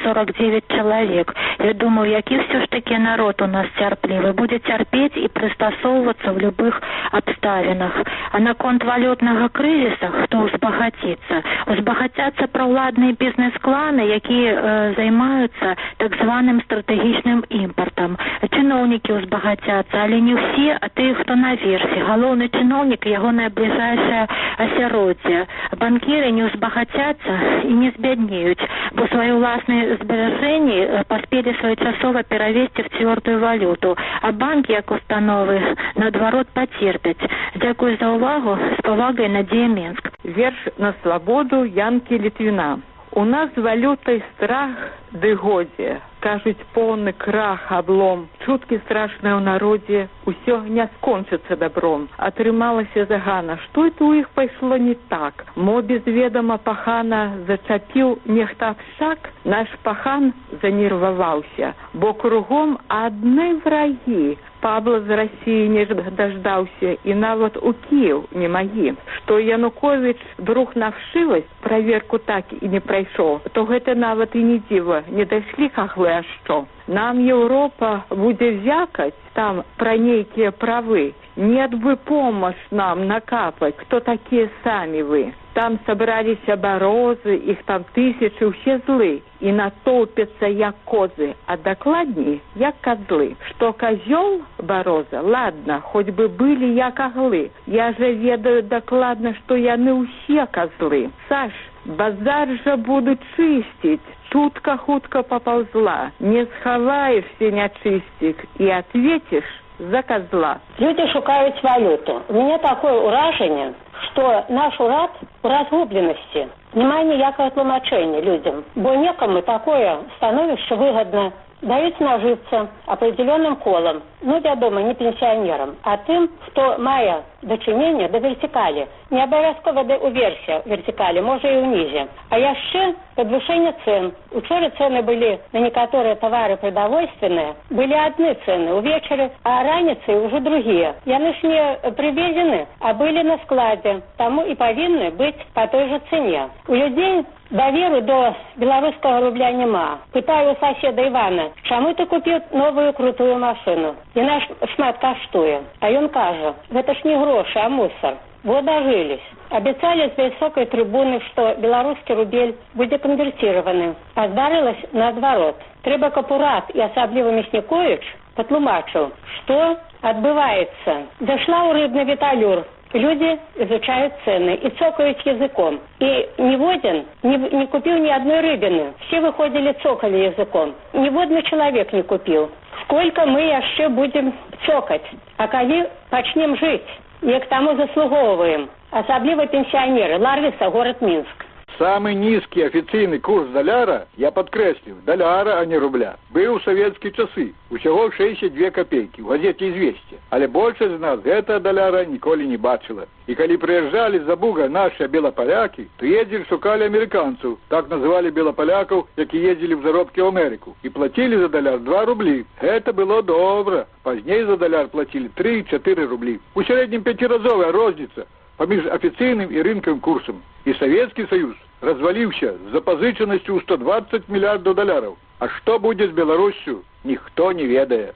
S9: 249 чалавек. Я думаю, які ўсё ж такі народ у нас цярплівы, будзе цярпець і прыстасоўвацца ў любых абставінах. А наконт валютнага крызіса, хто узбагаціцца? Узбагацяцца праўладныя бізнес-кланы, якія займаюцца так званым стратэгічным імпартам. Чыноўнікі узбагацяцца, але не ўсе, а тыя, хто наверсе. Галоўны чыноўнік і яго найбліжэйшае асяроддзе. Банкіры не узбагацяцца і не збяднеюць, бо свае ўласныя зберажэнні паспелі своечасова перавесці в цвёрдую валюту, а банкі, як установы, наадварот, пацерпяць. Дзякую за ўвагу. З павагай, Надзея, Менск.
S10: Верш на свабоду Янкі Літвіна. У нас з валютай страх ды годзе. Кажуць, поўны крах, аблом. Чуткі страшныя ў народзе, усё не скончыцца добром. Атрымалася загана. Што это у іх пайшло не так? Мо без ведама пахана зачапіў нехта абшак? Наш пахан занерваваўся, бо кругом адны врагі. Павла з Расіі не даждаўся і нават у Кіеў не магі. Што Януковіч друг на вшывасць праверку так і не прайшоў, то гэта нават і не дзіва, не дайшлі хахлы, а што? Нам Еўропа будзе вякаць там пра нейкія правы. Нет бы помощь нам накапаць, хто такія самі вы. Там сабраліся барозы, іх там тысячы, усе злы, і натоўпяцца як козы, а дакладней, як козлы. Што козёл, бароза, ладно, хоць бы былі як аглы. Я же ведаю дакладна, што яны ўсе козлы. Саш, базар жа будуць чысціць. Чутка хутка папаўзла. Не схаваешься, нячыстик, і ответишь за козла.
S11: Люди шукаюць валюту. У меня такое ўражанне, што наш урад у разгубленасці. Няма ніякага тлумачэння людям, бо некому такое становішча выгодна. Даюць нажыцца определенным колам, ну, вядома, не пенсіянерам, а тым, хто мае дачыненне да вертикалі. Не абавязкова да уверсе вертикалі, можа і ўнізе. А яшчэ падвышэнне цен. Учора цены былі на некаторыя тавары прадавольственныя, былі адны цены увечары, а раніцай ужо другія. Яны ж не прывезены, а былі на складзе, таму і павінны быць па той жа цэне. У людзей даверу до беларускага рубля няма. Пытаю у соседа Ивана, чаму ты купіў новую крутую машину? Яна шмат каштуе. А ён кажа, гэта ж не грошы, а мусор. Вот дожились. Обещали с высокой трибуны, что белорусский рубель будет конвертированы. А здарилось наоборот. Трэба каб урад и особливо Мясникович потлумачил, что отбывается. Дошла у рыбный виталюр. Люди изучают цены и цокают языком. И Неводин не купил ни одной рыбины. Все выходили, цокали языком. Неводный человек не купил. Сколько мы еще будем цокать? А коли почнем жить? И к тому заслуговываем. Особливо пенсионеры. Лариса, город Минск.
S12: Самый низкий офиційный курс доляра, я подкреслив, доляра, а не рубля, был у советские часы, усяго 62 копейки, в газете «Известия». Але больше з нас гэта доляра ніколі не бачила. И коли приезжали за Буга наши белополяки, то ездили, шукали американцев, так называли белополяков, які ездили в заробки в Америку, и платили за доляр 2 рубли. Это было добро. Позднее за доляр платили 3-4 рубли. У среднем 5-разовая розница поміж офіційним і ринковим курсом. І Советский Союз развалився з запозиченістю у 120 мільярдів доларів. А що буде з Білоруссю, ніхто не ведає.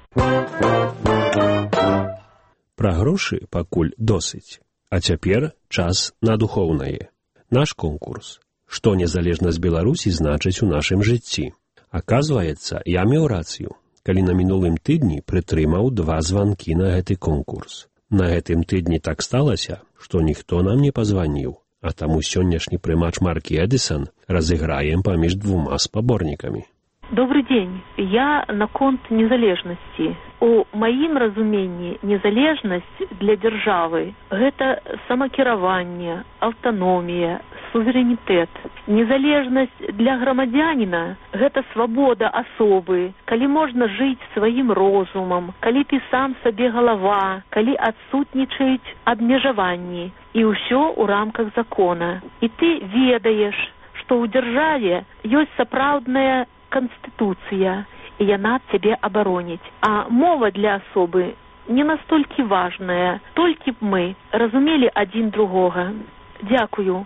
S8: Пра грошы пакуль досыць. А цяпер час на духоўнае. Наш конкурс. Што незалежнасць Беларусі значыць у нашым жыцці? Аказваецца, я меў рацыю, калі на мінулым тыдні прытрымаў 2 званкі на гэты конкурс. На гэтым тыдні так сталася, што ніхто нам не пазваніў, а таму сённяшні прымач маркі Эдисон разыграем паміж 2 спаборнікамі.
S13: Добрый день. Я наконт незалежнасці. У маім разуменні незалежнасць для дзяржавы – гэта самакіраванне, аўтаномія, суверэнітэт. Незалежнасць для грамадзяніна – гэта свабода асобы, калі можна жыць сваім розумам, калі ты сам сабе галава, калі адсутнічаюць абмежаванні, і ўсё ў рамках закона. І ты ведаеш, што ў дзяржаве ёсць сапраўдная Конституция, и яна цябе абароніць. А мова для асобы не настолькі важная, толькі б мы разумелі адзін другога. Дзякую. З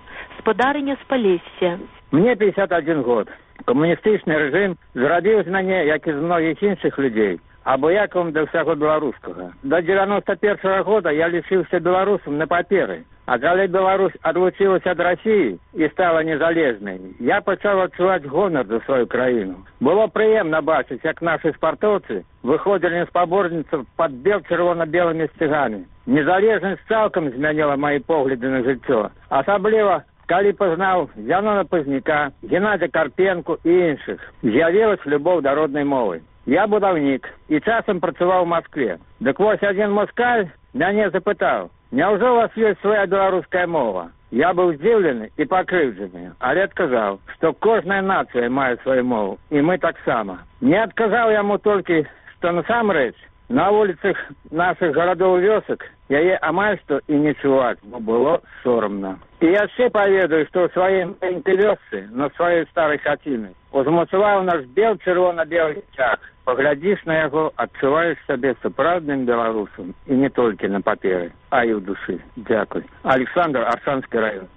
S13: Гаспадарыня з Палесся.
S14: Мне 51 год. Камуністычны рэжым зрабіў з мяне, як і з многіх іншых людзей, абыякавым да ўсяго беларускага. До 91-го года я лічыўся беларусам на паперы. А калі Беларусь адлучылася ад Расіі і стала незалежнай, я пачаў адчуваць гонар за сваю краіну. Было прыемна бачыць, як нашы спартоўцы выходзілі з спаборніцтваў пад чырвона-белымі сцягамі. Незалежнасць цалкам змяніла мае погляды на жыццё. Асабліва, калі пазнаў Зянона Пазняка, Геннадзя Карпенку і іншых, з'явілася любоў да роднай мовы. Я будаўнік і часам працаваў у Маскве. Дык вось адзін москаль мяне запытаў: «Няўжо у вас ёсць свая беларуская мова?» Я быў здзіўлены і пакрыўджаны, але адказаў, што кожная нацыя мае сваю мову, і мы таксама. Не адказаў яму толькі, што насамрэч на вуліцах нашых гарадоў і вёсак яе амаль што і не чуваць, бо было сорамна. І яшчэ паведаю, што ў сваёй маленькай вёсцы, на сваёй старай хаціны, узмацаваў наш чырвона-белы сцяг. Паглядзіш на яго, адчуваеш сабе сапраўдным беларусам, і не толькі на паперы, а і ў душы. Дзякуй. Александр, Аршанскі раён.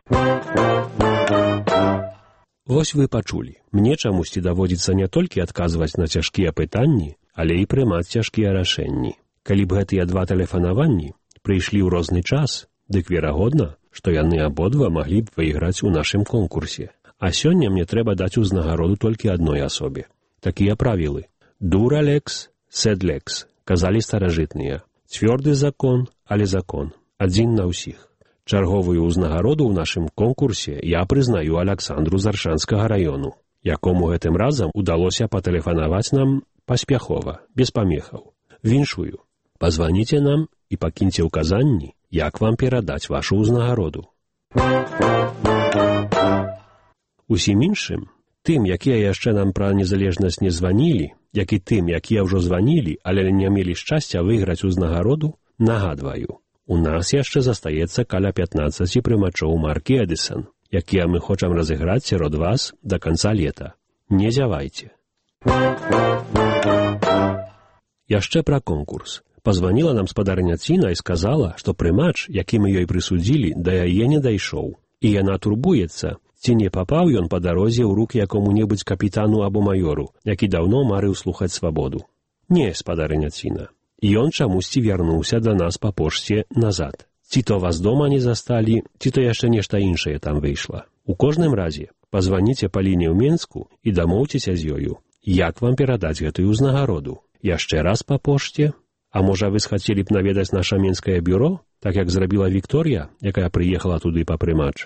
S8: Вось вы пачулі. Мне чамусьці даводзіцца не толькі адказваць на цяжкія пытанні, але і прымаць цяжкія рашэнні. Калі б гэтыя два тэлефанаванні прыйшлі ў розны час, дык верагодна, што яны абодва маглі б выйграць у нашым конкурсе. А сёння мне трэба даць узнагароду толькі адной асобе. Такія правілы. Дура лекс, сед лекс, казалі старажытныя. Цвёрды закон, але закон. Адзін на ўсіх. Чарговую ўзнагароду ў нашым конкурсе я прызнаю Аляксандру з Аршанскага раёну, якому гэтым разам удалося патэлефанаваць нам паспяхова, без памехаў. Віншую. Пазваніце нам і пакіньце ўказанні, як вам перадаць вашу ўзнагароду. Усім іншым, тым, якія яшчэ нам пра незалежнасць не званілі, як і тым, якія ўжо званілі, але не мелі шчасця выйграць узнагароду, нагадваю. У нас яшчэ застаецца каля 15 прымачоў маркі Эдысон, якія мы хочам разыграць сярод вас да канца лета. Не зявайце. Яшчэ пра конкурс. Пазваніла нам спадарыня Ціна і сказала, што прымач, які мы ёй прысудзілі, да яе не дайшоў. І яна турбуецца, ці не папаў ён па дарозе ў рук якому-небудзь капітану або маёру, які даўно марыў слухаць свабоду. Не, спадарыня Ціна. Ён чамусьці вярнуўся да нас па пошце назад. Ці то вас дома не засталі, ці то яшчэ нешта іншае там выйшла. У кожным разе пазваніце Паліне ў Менску і дамоўцеся з ёю, як вам перадаць гэтую ўзнагароду. Яшчэ раз па пошце? А можа, вы схацелі б наведаць наша менскае бюро, так як зрабіла Вікторія, якая прыехала туды па прымач?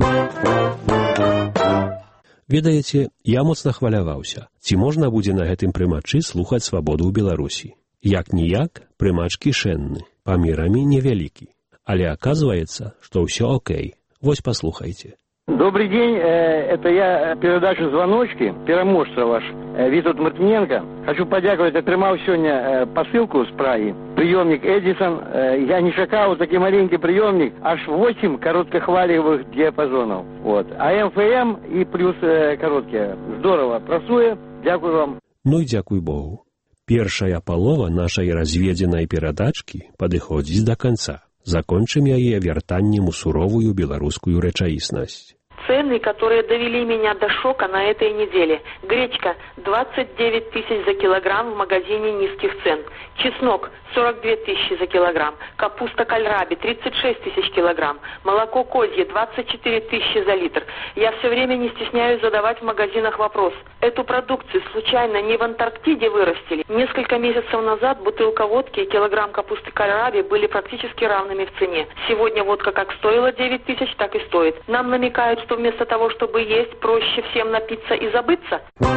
S8: Ведаеце, я моцна хваляваўся, ці можна будзе на гэтым прымачы слухаць свабоду ў Беларусі. Як-ніяк, прымач кішэнны, памерамі невялікі. Але оказывается, что все окей. Вось послухайте.
S12: Добрый день, это я передачу «Звоночки», пераможца ваш, Вітут Мартыненко. Хочу подякувати, атрымаў сегодня посылку с Праги. Приемник Эдисон, я не чакаў, такі маленький приемник, аж 8 короткохвалевых диапазонов. Вот. А МФМ и плюс короткие. Здорово, працуе, дякую вам.
S8: Ну и дякуй Богу. Першая палова нашай разведзенай перадачкі падыходзіць да канца. Закончим яе вяртаннем у суровую беларускую рэчаіснасць.
S13: Цены, которые довели меня до шока на этой неделе. Гречка 29 тысяч за килограмм в магазине низких цен. Чеснок 42 тысячи за килограмм. Капуста кальраби 36 тысяч килограмм. Молоко козье 24 тысячи за литр. Я все время не стесняюсь задавать в магазинах вопрос. Эту продукцию случайно не в Антарктиде вырастили? Несколько месяцев назад бутылка водки и килограмм капусты кальраби были практически равными в цене. Сегодня водка как стоила 9 тысяч, так и стоит. Нам намекают, что вместо того, чтобы есть, проще всем напиться и забыться?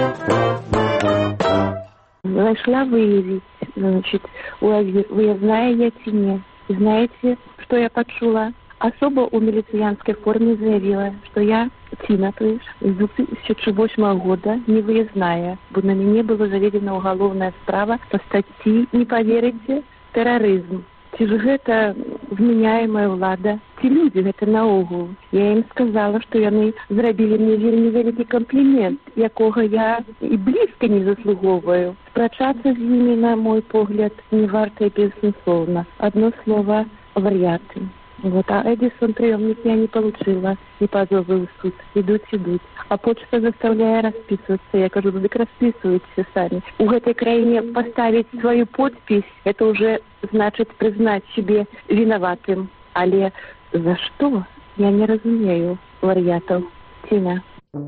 S9: Зашла выявить, значит, выездная я цене. Знаете, что я почула? Особо у милициянской форме заявила, что я Тина, то есть, с 2008 года не выездная, бо на мне была заведена уголовная справа по статье, не поверите, терроризм. Ці ж гэта вменяемая ўлада, ці людзі гэта наогул. Я ім сказала, што яны зрабілі мне вельмі вялікі камплімент, якога я і блізка не заслугоўваю. Спрачацца з імі, на мой погляд, не варта і бессэнсоўна. Адно слова — вар'яты.
S10: Вот, а Эдисон приемник я не получила, и позовы в суд. Идут. А почта заставляет расписываться. Я кажу, так расписывайтесь сами. У этой краине поставить свою подпись, это уже значит признать себе виноватым. Але за что? Я не разумею вар'ятов. Тина.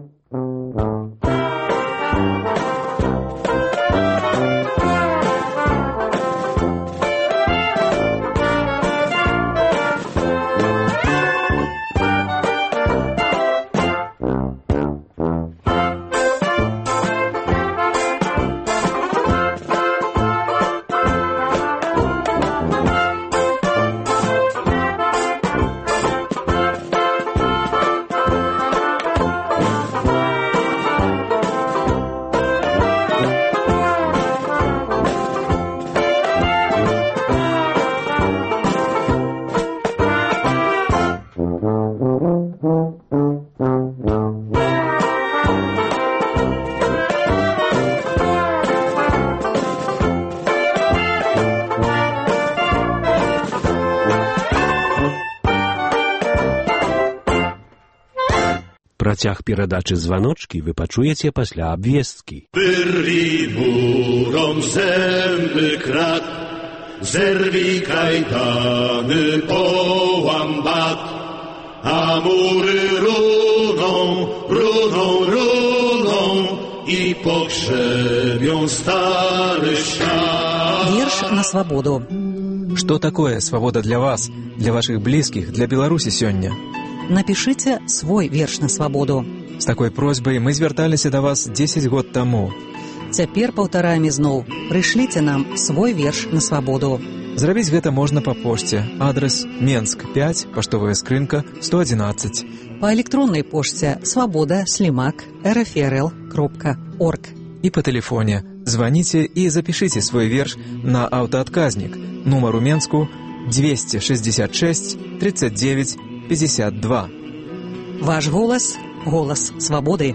S8: Працяг перадачы «Званочкі» вы пачуеце пасля абвесткі.
S15: Wyrwij murom zęby krat, zerwij kajdany, połam bat, a mury runą i pogrzebią stary świat.
S1: Вірш на свабоду.
S16: Что такое свобода для вас, для ваших близких, для Беларуси сёння?
S1: Напишите свой верш на свабоду.
S16: С такой просьбой мы звярталіся да вас 10 год таму.
S1: Цяпер паўтараем ізноў. Прышліце нам свой верш на свабоду.
S16: Зрабіць гэта можна па пошце. Адрес Менск 5, паштовая скрынка 111.
S1: Па электроннай пошце svoboda@rfrl.org.
S16: І па тэлефоне. Званіце і запішыце свой верш на аўтаадказнік. Нумар у Менску 266 39 52.
S1: Ваш голас – голас свободы.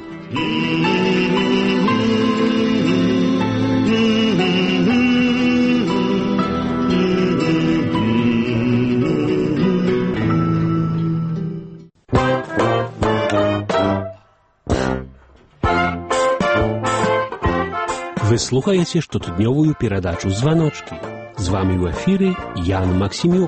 S8: Вы слухаеце штотыднёвую перадачу «Званочкі». З вами ў эфіры Ян Максімюк.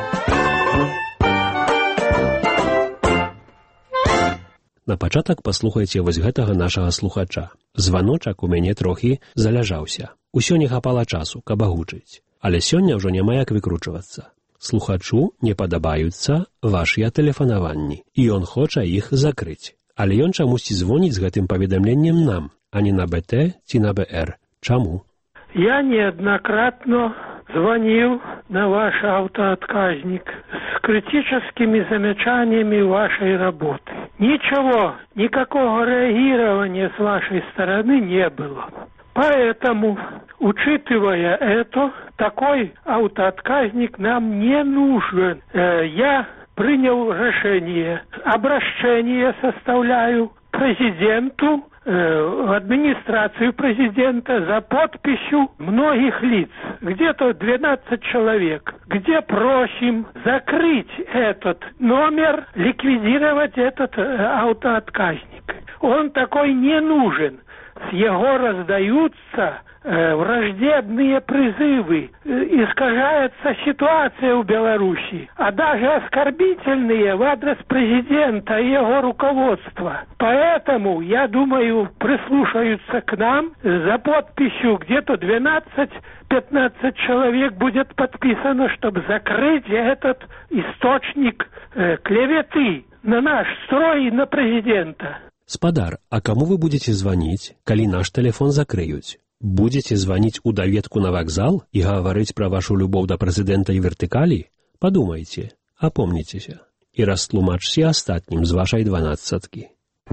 S8: На пачатак паслухайце вось гэтага нашага слухача. Званочак у мяне трохі заляжаўся. Усё не хапала часу, каб агучыць. Але сёння ўжо няма як выкручвацца. Слухачу не падабаюцца вашыя тэлефанаванні, і ён хоча іх закрыць. Але ён чамусьці звоніць з гэтым паведамленнем нам, а не на БТ ці на БР. Чаму?
S17: Я неоднократно звонил на ваш автоотказник с критическими замечаниями вашей работы. Ничего, никакого реагирования с вашей стороны не было. Поэтому, учитывая это, такой автоотказник нам не нужен. Я принял решение, обращение составляю президенту, в администрацию президента за подписью многих лиц, где-то 12 человек, где просим закрыть этот номер, ликвидировать этот автоотказник. Он такой не нужен. С его раздаются враждебные призывы, искажается ситуация в Беларуси, а даже оскорбительные в адрес президента и его руководства. Поэтому, я думаю, прислушаются к нам, за подписью где-то 12-15 человек будет подписано, чтобы закрыть этот источник клеветы на наш строй и на президента.
S8: Спадар, а кому вы будете звонить, калі наш телефон закрыюць? Будете звонить у даведку на вокзал и говорить про вашу любовь до президента и вертикали? Подумайте, опомнитесь и растлумачьте остатнім з вашай 12-ки.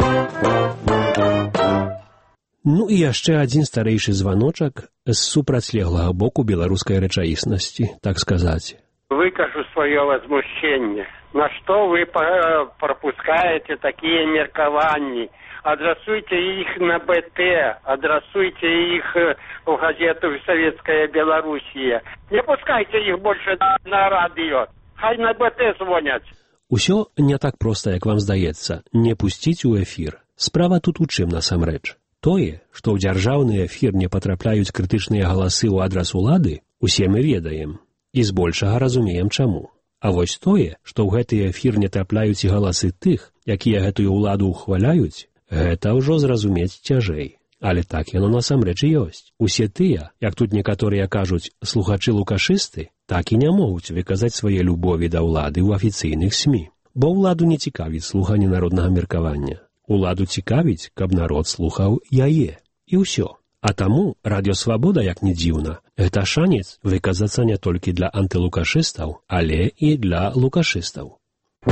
S8: Ну і яшчэ адзін старэйшы званочак з супрацьлеглага боку беларускай рэчаіснасці, так сказаць.
S18: Выкажу свое возмущение. На что вы пропускаете такие меркования? Адресуйте их на БТ, адресуйте их в газету «Советская Белоруссия». Не пускайте их больше на радио. хай на БТ звоняць.
S8: Усё не так проста, як вам здаецца, не пусціць у эфір. Справа тут у чым насамрэч. Тое, што ў дзяржаўны эфір не патрапляюць крытычныя галасы ў адрас улады, усе мы ведаем. І збольшага разумеем чаму. А вось тое, што ў гэты эфір не трапляюць і галасы тых, якія гэтую ўладу ўхваляюць, гэта ўжо зразумець цяжэй. Але так яно насамрэч і ёсць. Усе тыя, як тут некаторыя кажуць, слухачы-лукашысты, так і не могуць выказаць свае любові да ўлады ў афіцыйных СМІ. Бо ўладу не цікавіць слуханне народнага меркавання. Уладу цікавіць, каб народ слухаў яе. І ўсё. А таму Радыё Свабода, як не дзіўна, гэта шанец выказацца не толькі для антылукашыстаў, але і для лукашыстаў.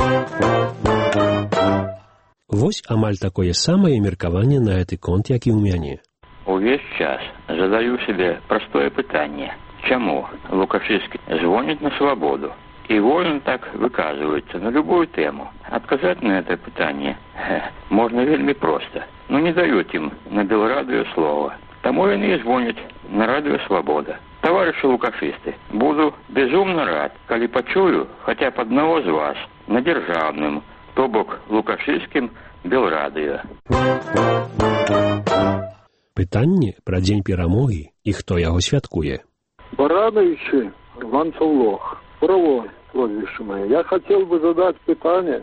S8: Вось амаль такое самае меркаванне на гэты конт, як і ў мяне.
S19: Увесь час задаю себе простое пытанне. Чаму лукашысты звоняць на свабоду и вольно так выказываются на любую тему? Отказать на это пытанне можно вельми просто. Но не дают им на Белрадио слова. Тому они и звонят на Радио Свобода. Товарищи лукашисты, буду безумно рад, коли почую хотя бы одного из вас на державном, то бок лукашистским Белрадио.
S8: Пытанне пра дзень перамогі і хто яго святкуе.
S12: Барановичи, Иван Савлох, правое прозвище мое. Я хотел бы задать питание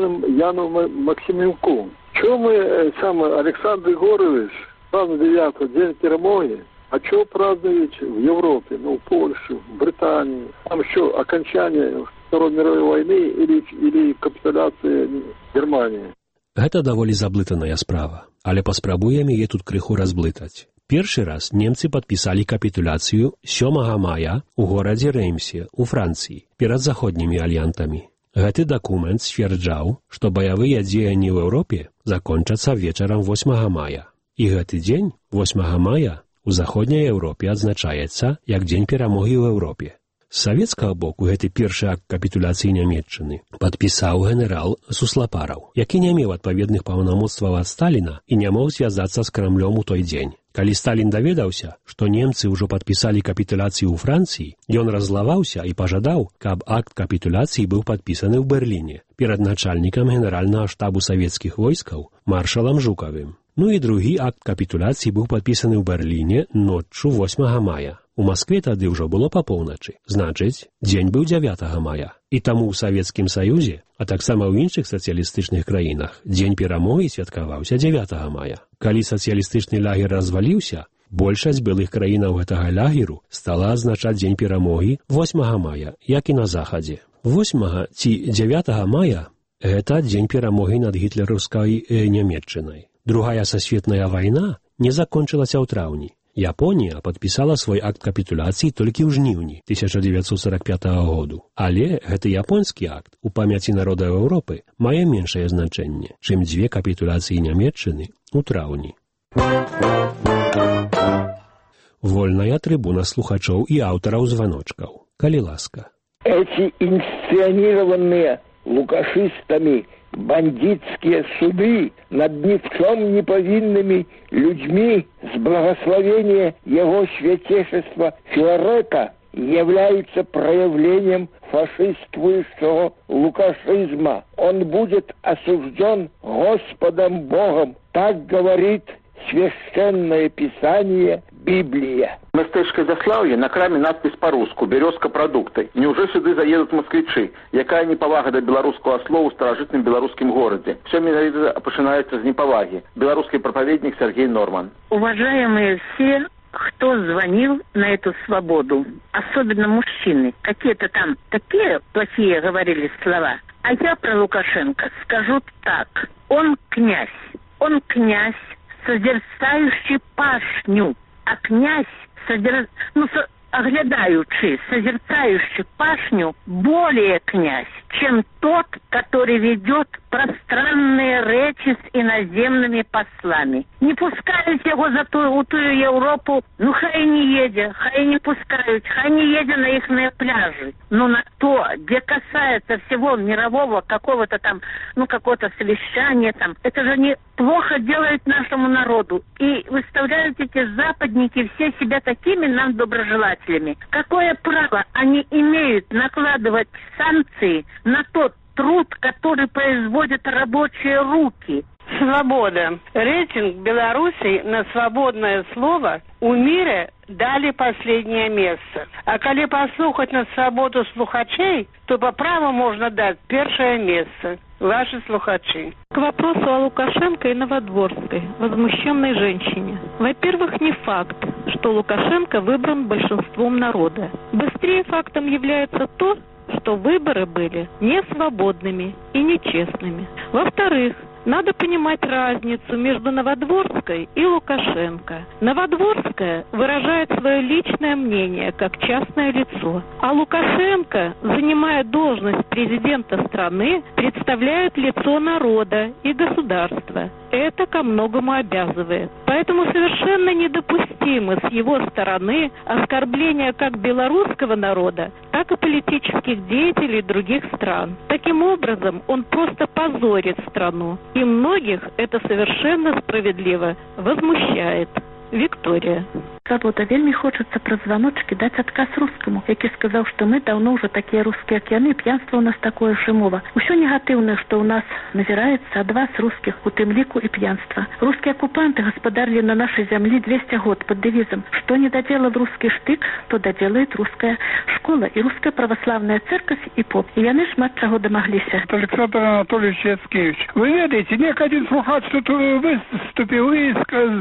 S12: Яну Максимюку. Чего мы, Александр Егорович, празднует 9-й день перемоги, а чего празднуют в Европе, в Польше, в Британии? Там что, окончание Второй мировой войны или капитуляция Германии?
S8: Гэта даволі заблытаная справа, але паспрабуем яе тут крыху разблытаць. Першы раз немцы падпісалі капітуляцыю 7 мая ў горадзе Реймсе, у Францыі, перад заходнімі альянтамі. Гэты дакумент сцвярджаў, што баявыя дзеянні ў Еўропе закончацца вечарам 8 мая. І гэты дзень, 8 мая, у заходняй Еўропе адзначаецца як дзень перамогі ў Еўропе. З савецкага боку гэты першы акт капітуляцыі Нямецчыны падпісаў генерал Суслапараў, які не меў адпаведных паўнамоцтваў ад Сталіна і не мог звязацца з Крамлём у той дзень. Калі Сталін даведаўся, што немцы ўжо падпісалі капітуляцыю ў Францыі, ён раззлаваўся і пажадаў, каб акт капітуляцыі быў падпісаны ў Берліне перад начальнікам генеральнага штабу савецкіх войскаў маршалам Жукавым. Ну і другі акт капітуляцыі быў падпісаны ў Берліне ноччу 8 мая. У Маскве тады ўжо было па поўначы, значыць, дзень быў 9 мая. І таму ў Савецкім Саюзе, а таксама ў іншых сацыялістычных краінах, дзень перамогі святкаваўся 9 мая. Калі сацыялістычны лагер разваліўся, большасць былых краінаў гэтага лагеру стала адзначаць дзень перамогі 8 мая, як і на захадзе. 8 ці 9 мая – гэта дзень перамогі над гітлераўскай Нямецчынай. Другая сасветная вайна не закончылася ў траўні. Японія падпісала свой акт капітуляцыі толькі ў жніўні 1945 году. Але гэты японскі акт у памяці народаў Еўропы мае меншае значэнне, чым дзве капітуляцыі Нямецчыны ў траўні. Вольная трыбуна слухачоў і аўтараў званочкаў. Калі ласка.
S20: Эти инсценированные лукашистами бандитские суды над ни в чем не повинными людьми с благословения его святейшества Филарета являются проявлением фашистствующего лукашизма. Он будет осужден Господом Богом. Так говорит Священное Писание, Библия.
S21: В местечке Заславье на краме надпись по-русски «Березка продукты». Неужели сюда заедут москвичи? Якая неповага до белорусского слова в старожитном белорусском городе? Все менавіта починается с неповаги. Белорусский проповедник Сергей Норман.
S22: Уважаемые все, кто звонил на эту свободу, особенно мужчины, какие-то там такие плохие говорили слова. А я про Лукашенко скажу так. Он князь, созерцающий пашню, а князь, оглядаючи, созерцающий пашню, более князь, чем тот, который ведет пространные речи с иноземными послами. Не пускают его за у тую Европу, ну хай не едет, хай не пускают, хай не едет на их пляжи. Но на то, где касается всего мирового какого-то там, какого-то совещания там, это же они плохо делают нашему народу. И выставляют эти западники все себя такими нам доброжелателями. Какое право они имеют накладывать санкции на тот труд, который производят рабочие руки?
S4: Свобода. Рейтинг Беларуси на свободное слово у мире дали последнее место. А коли послухать на свободу слухачей, то по праву можно дать первое место. Ваши слухачи.
S13: К вопросу о Лукашенко и Новодворской, возмущенной женщине. Во-первых, не факт, что Лукашенко выбран большинством народа. Быстрее фактом является то, что выборы были несвободными и нечестными. Во-вторых, надо понимать разницу между Новодворской и Лукашенко. Новодворская выражает свое личное мнение как частное лицо, а Лукашенко, занимая должность президента страны, представляет лицо народа и государства. Это ко многому обязывает. Поэтому совершенно недопустимо с его стороны оскорбления как белорусского народа, так и политических деятелей других стран. Таким образом, он просто позорит страну. И многих это совершенно справедливо возмущает. Виктория.
S9: Свобода, вельмі хочется про звоночки дать отказ русскому, який сказал, что мы давно уже такие русские, как яны, пьянство у нас такое же мова. Усё негативное, что у нас назирается от вас, русских, у тым лику и пьянство. Русские оккупанты господарили на нашей земле 200 год под девизом «Что не доделал русский штык, то доделает русская школа и русская православная церковь и поп». И яны шмат чаго домоглися.
S6: Александр Анатольевич Яцкевич, вы ведаете, некий один слухач тут выступил и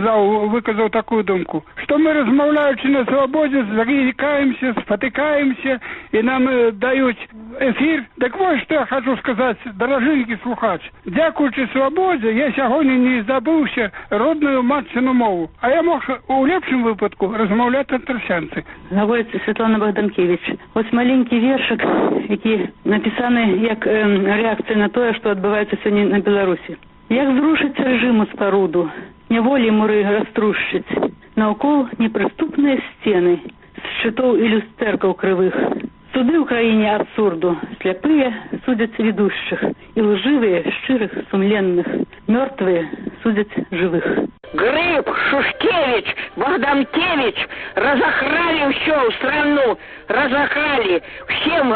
S6: выказал такую думку, что мы, размовляючи на свободе, зарекаемся, спотыкаемся, и нам дают эфир. Так вот, что я хочу сказать, дорогенький слухач. Дякуючи свободі, я сьогодні не забувся родную матчину мову. А я мог у лепшому випадку розмовляти антросянці.
S23: Говорить Світлана Богданкевич. Ось маленький вершик, який написаний як реакція на те, що відбувається сьогодні на Білорусі. Як зрушиться режиму споруду, неволі мури розтрушить, наокол неприступные стены, с щитов и люстерков кривых. Суды в Украине абсурду, слепые судят ведущих, и лживые, щирых, сумленных, мертвые судят живых.
S22: Гриб, Шушкевич, Богданкевич разохрали всю страну, разохрали, всем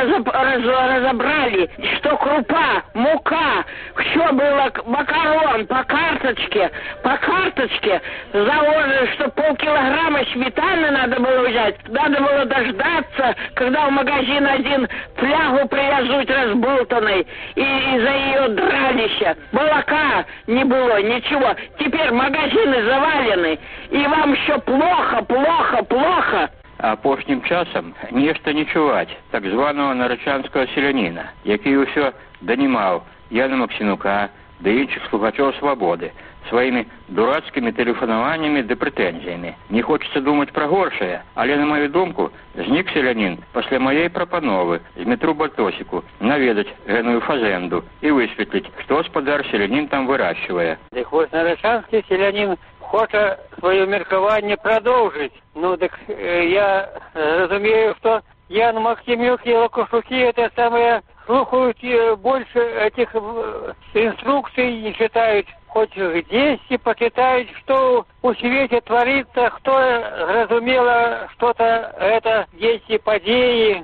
S22: разобрали, что крупа, мука, все было макарон по карточке заложено, что полкилограмма сметаны надо было взять, надо было дождаться, когда в магазин один флягу привезут разболтанной, и за ее дрались. Молока не было, ничего. Теперь магазины завалены, и вам еще плохо.
S19: Апошнім часам нешта не чуваць так званого нарачанского селянина, який усё данімаў Яна Максімюка да іншых слухачоў свабоды сваімі дурацкімі тэлефанаваннямі ды прэтэнзіямі. Не хочется думаць пра горшае, але, на мою думку, знік селянін пасля маёй прапановы з метру Бальтосіку наведаць гэную фазенду і высветліць, што спадар селянін там выращивае.
S24: Дык вось нарачанскі селянін хоча сваё меркаванне продолжить. Ну, так я разумею, что Ян Максимюк и Лукашуки это самое слухают больше этих инструкций, не читают хоть здесь и почитают, что у свете творится, кто разумело что-то это есть и подеи.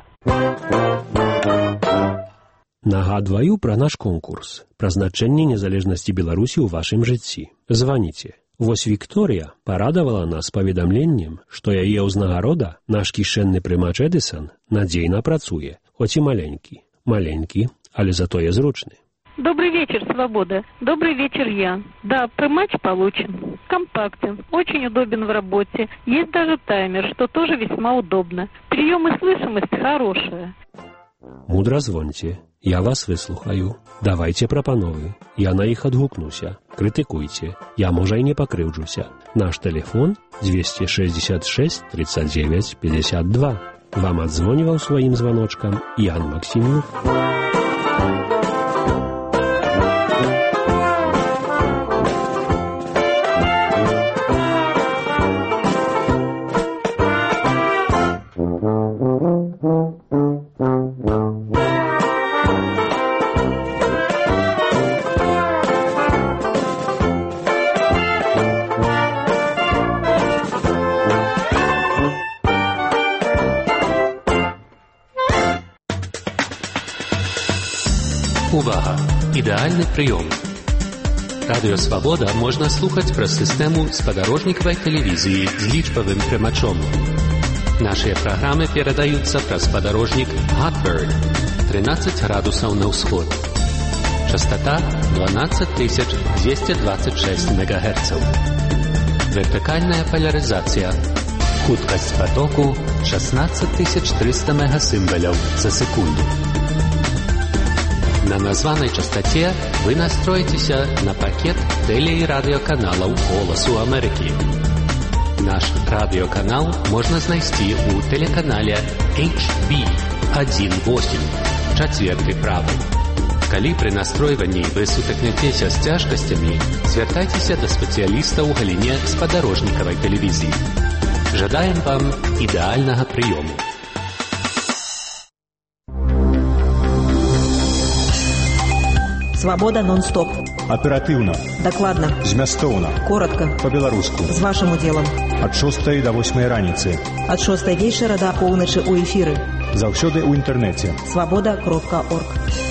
S8: Нагадваю пра наш конкурс, пра значэнне незалежнасці Беларусі ў вашым жыцці. Званіце. Вось Вікторія парадавала нас паведамленнем, што яе ўзнагарода, наш кішэнны прымач Эдысон, надзейна працуе, хоць і маленькі, але затое зручны.
S13: Добрый вечер, Свобода. Добрый вечер, я. Да, прымач получен. Компактен, очень удобен в работе. Есть даже таймер, что тоже весьма удобно. Прием и слышимость хорошая.
S8: Мудра звоньте. Я вас выслухаю. Давайте прапановы. Я на іх адгукнуся. Крытыкуйце. Я, можа, і не пакрыўджуся. Наш телефон 266 39 52. Вам адзвоніваў сваім званочкам Ян Максімюк.
S2: Увага! Ідэальны прыём. Радыё «Свабода» можна слухаць праз сістэму спадарожнікавай тэлевізіі з лічбавым прымачом. Нашыя праграмы перадаюцца праз спадарожнік Hotbird 13 градусаў на ўсход. Частота 12226 МГц. Вертыкальная полярызацыя. Хуткасць потоку 16300 мегасімваляў за секунду. На названай частоце вы настроіцеся на пакет тэле- і радыёканалаў «Голасу Амерыкі». Наш радыёканал можна знайсці ў тэлеканале HB18, чацверты правы. Калі пры настройванні вы сутыкнецеся з цяжкасцямі, звяртайцеся да спецыяліста ў галіне спадарожнікавай тэлевізіі. Жадаем вам ідэальнага прыёму.
S3: Свобода нон-стоп.
S5: Оперативно.
S3: Докладно.
S5: Змястоўна.
S3: Коротко.
S5: По-беларуску.
S3: З вашим удзелам.
S5: Ад 6 до 8 раніцы.
S3: Ад 6 вечара до поўначы ў эфіры.
S5: Заўсёды ў інтэрнэце.
S3: Свобода.орг.